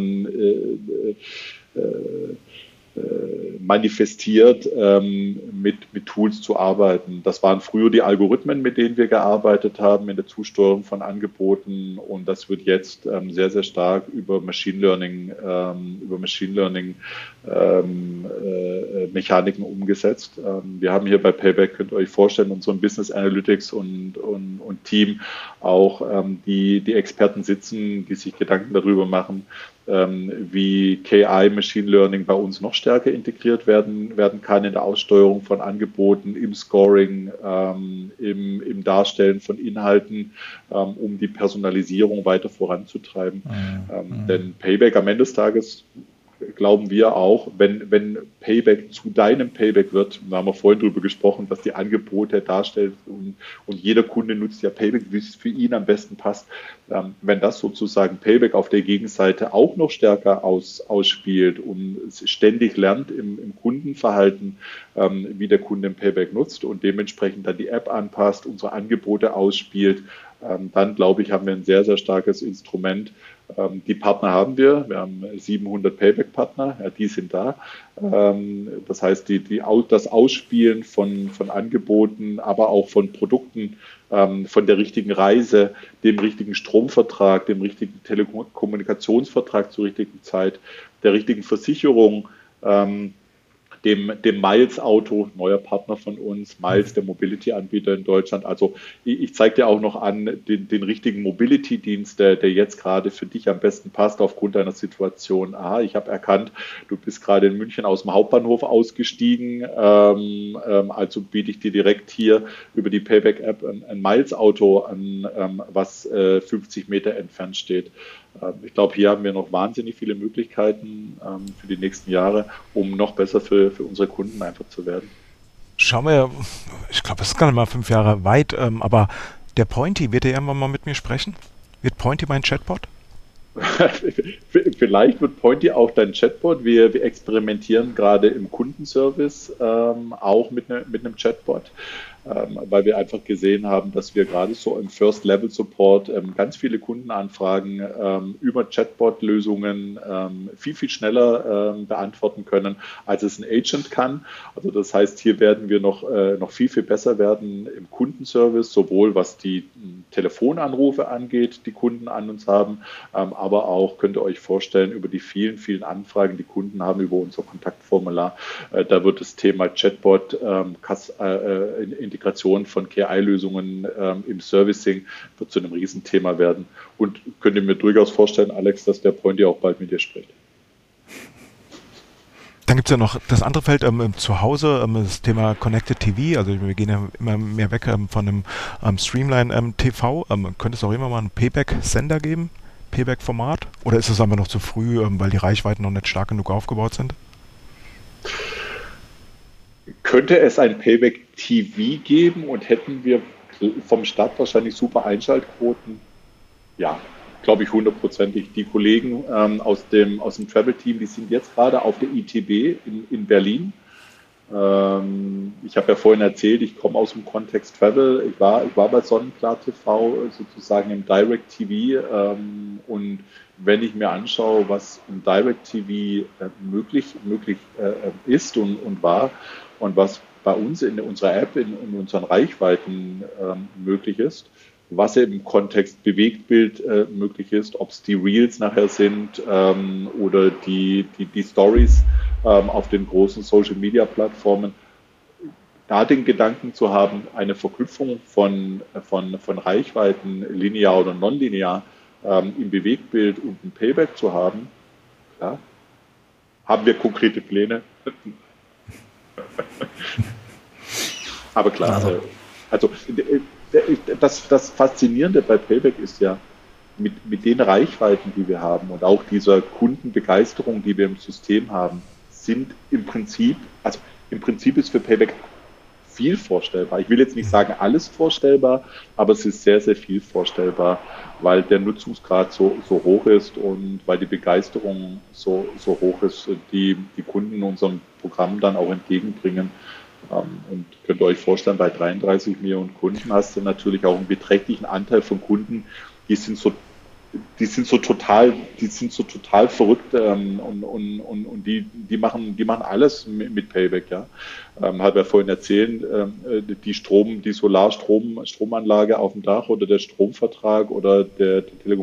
manifestiert, mit Tools zu arbeiten. Das waren früher die Algorithmen, mit denen wir gearbeitet haben in der Zusteuerung von Angeboten, und das wird jetzt sehr, sehr stark über Machine Learning Mechaniken umgesetzt. Wir haben hier bei Payback, könnt ihr euch vorstellen, unseren Business Analytics und Team auch die Experten sitzen, die sich Gedanken darüber machen, wie KI, Machine Learning bei uns noch stärker integriert werden kann in der Aussteuerung von Angeboten, im Scoring, im Darstellen von Inhalten, um die Personalisierung weiter voranzutreiben. Denn Payback am Ende des Tages, glauben wir auch, wenn Payback zu deinem Payback wird, da haben wir vorhin drüber gesprochen, dass die Angebote darstellt und jeder Kunde nutzt ja Payback, wie es für ihn am besten passt. Wenn das sozusagen Payback auf der Gegenseite auch noch stärker ausspielt und ständig lernt im Kundenverhalten, wie der Kunde im Payback nutzt und dementsprechend dann die App anpasst, unsere Angebote ausspielt, dann glaube ich, haben wir ein sehr, sehr starkes Instrument. Die Partner haben wir. Wir haben 700 Payback-Partner, ja, die sind da. Das heißt, das Ausspielen von Angeboten, aber auch von Produkten, von der richtigen Reise, dem richtigen Stromvertrag, dem richtigen Telekommunikationsvertrag zur richtigen Zeit, der richtigen Versicherung, dem Miles-Auto, neuer Partner von uns, Miles, der Mobility-Anbieter in Deutschland. Also ich zeige dir auch noch an den richtigen Mobility-Dienst, der jetzt gerade für dich am besten passt aufgrund deiner Situation. Ich habe erkannt, du bist gerade in München aus dem Hauptbahnhof ausgestiegen, also biete ich dir direkt hier über die Payback-App ein Miles-Auto an, was 50 Meter entfernt steht. Ich glaube, hier haben wir noch wahnsinnig viele Möglichkeiten für die nächsten Jahre, um noch besser für unsere Kunden einfach zu werden. Schauen wir, ich glaube, es ist gar nicht mal 5 Jahre weit, aber der Pointy, wird er irgendwann mal mit mir sprechen? Wird Pointy mein Chatbot? Vielleicht wird Pointy auch dein Chatbot. Wir experimentieren gerade im Kundenservice auch mit einem Chatbot, weil wir einfach gesehen haben, dass wir gerade so im First-Level-Support ganz viele Kundenanfragen über Chatbot-Lösungen viel, viel schneller beantworten können, als es ein Agent kann. Also das heißt, hier werden wir noch viel, viel besser werden im Kundenservice, sowohl was die Telefonanrufe angeht, die Kunden an uns haben, aber auch, könnt ihr euch vorstellen, über die vielen, vielen Anfragen, die Kunden haben über unser Kontaktformular. Da wird das Thema Chatbot, Integration von KI-Lösungen im Servicing wird zu einem Riesenthema werden. Und könnt ihr mir durchaus vorstellen, Alex, dass der Pointy auch bald mit dir spricht. Dann gibt es ja noch das andere Feld zu Hause, das Thema Connected TV. Also wir gehen ja immer mehr weg von einem Streamline TV. Könnte es auch immer mal einen Payback-Sender geben? Payback-Format? Oder ist es einfach noch zu früh, weil die Reichweiten noch nicht stark genug aufgebaut sind? Könnte es ein Payback TV geben und hätten wir vom Start wahrscheinlich super Einschaltquoten? Ja, glaube ich 100%. Die Kollegen aus dem Travel-Team, die sind jetzt gerade auf der ITB in Berlin. Ich habe ja vorhin erzählt, ich komme aus dem Kontext Travel. Ich war bei Sonnenklar TV sozusagen im Direct TV und wenn ich mir anschaue, was im Direct TV möglich ist und war und was bei uns in unserer App, in unseren Reichweiten möglich ist, was im Kontext Bewegtbild möglich ist, ob es die Reels nachher sind oder die Stories auf den großen Social-Media-Plattformen, da den Gedanken zu haben, eine Verknüpfung von Reichweiten, linear oder nonlinear, im Bewegtbild und im Payback zu haben, ja, haben wir konkrete Pläne. Aber klar, also das Faszinierende bei Payback ist ja, mit den Reichweiten, die wir haben und auch dieser Kundenbegeisterung, die wir im System haben, sind im Prinzip ist für Payback viel vorstellbar. Ich will jetzt nicht sagen alles vorstellbar, aber es ist sehr, sehr viel vorstellbar, weil der Nutzungsgrad so hoch ist und weil die Begeisterung so hoch ist, die Kunden unserem Programm dann auch entgegenbringen. Und könnt ihr euch vorstellen, bei 33 Millionen Kunden hast du natürlich auch einen beträchtlichen Anteil von Kunden, die sind so total verrückt und die machen alles mit Payback, ja. Hat ja vorhin erzählt, die Stromanlage auf dem Dach oder der Stromvertrag oder der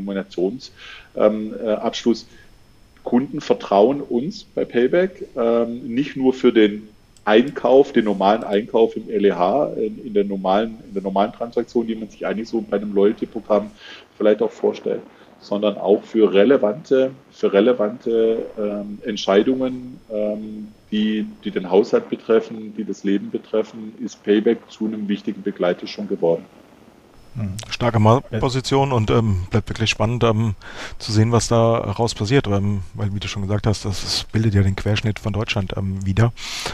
Telekommunikationsabschluss. Kunden vertrauen uns bei Payback, nicht nur für den normalen Einkauf im LEH, in der normalen Transaktion, die man sich eigentlich so bei einem Loyalty-Programm vielleicht auch vorstellt, sondern auch für relevante Entscheidungen, die den Haushalt betreffen, die das Leben betreffen, ist Payback zu einem wichtigen Begleiter schon geworden. Starke Marktposition und bleibt wirklich spannend zu sehen, was da raus passiert, weil wie du schon gesagt hast, das bildet ja den Querschnitt von Deutschland wieder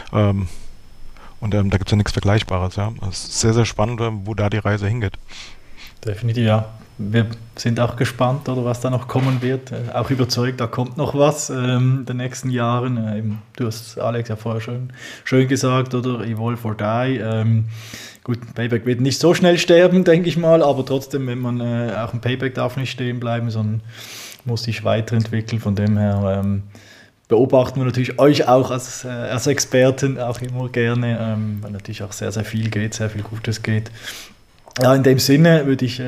und da gibt es ja nichts Vergleichbares. Ja. Es ist sehr, sehr spannend, wo da die Reise hingeht. Definitiv, ja. Wir sind auch gespannt, oder was da noch kommen wird. Auch überzeugt, da kommt noch was in den nächsten Jahren. Du hast Alex ja vorher schön gesagt, oder Evolve or Die. Gut, Payback wird nicht so schnell sterben, denke ich mal, aber trotzdem, wenn man auch ein Payback darf nicht stehen bleiben, sondern muss sich weiterentwickeln. Von dem her beobachten wir natürlich euch auch als Experten auch immer gerne, weil natürlich auch sehr, sehr viel geht, sehr viel Gutes geht. Ja, in dem Sinne würde ich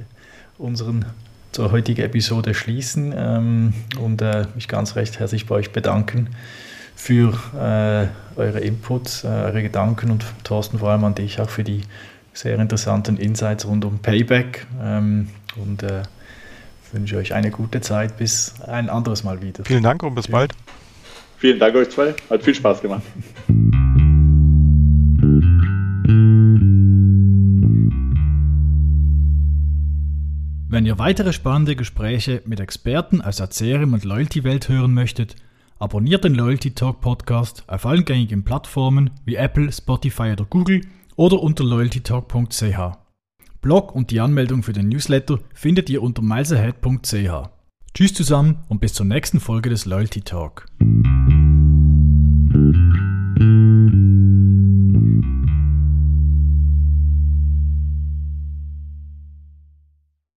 zur heutigen Episode schließen und mich ganz recht herzlich bei euch bedanken für eure Inputs, eure Gedanken und Thorsten, vor allem an dich auch für die sehr interessanten Insights rund um Payback und wünsche euch eine gute Zeit bis ein anderes Mal wieder. Vielen Dank und bis bald. Vielen Dank euch zwei, hat viel Spaß gemacht. Wenn ihr weitere spannende Gespräche mit Experten aus der CRM- und Loyalty-Welt hören möchtet, abonniert den Loyalty Talk Podcast auf allen gängigen Plattformen wie Apple, Spotify oder Google oder unter loyaltytalk.ch. Blog und die Anmeldung für den Newsletter findet ihr unter milesahead.ch. Tschüss zusammen und bis zur nächsten Folge des Loyalty Talk.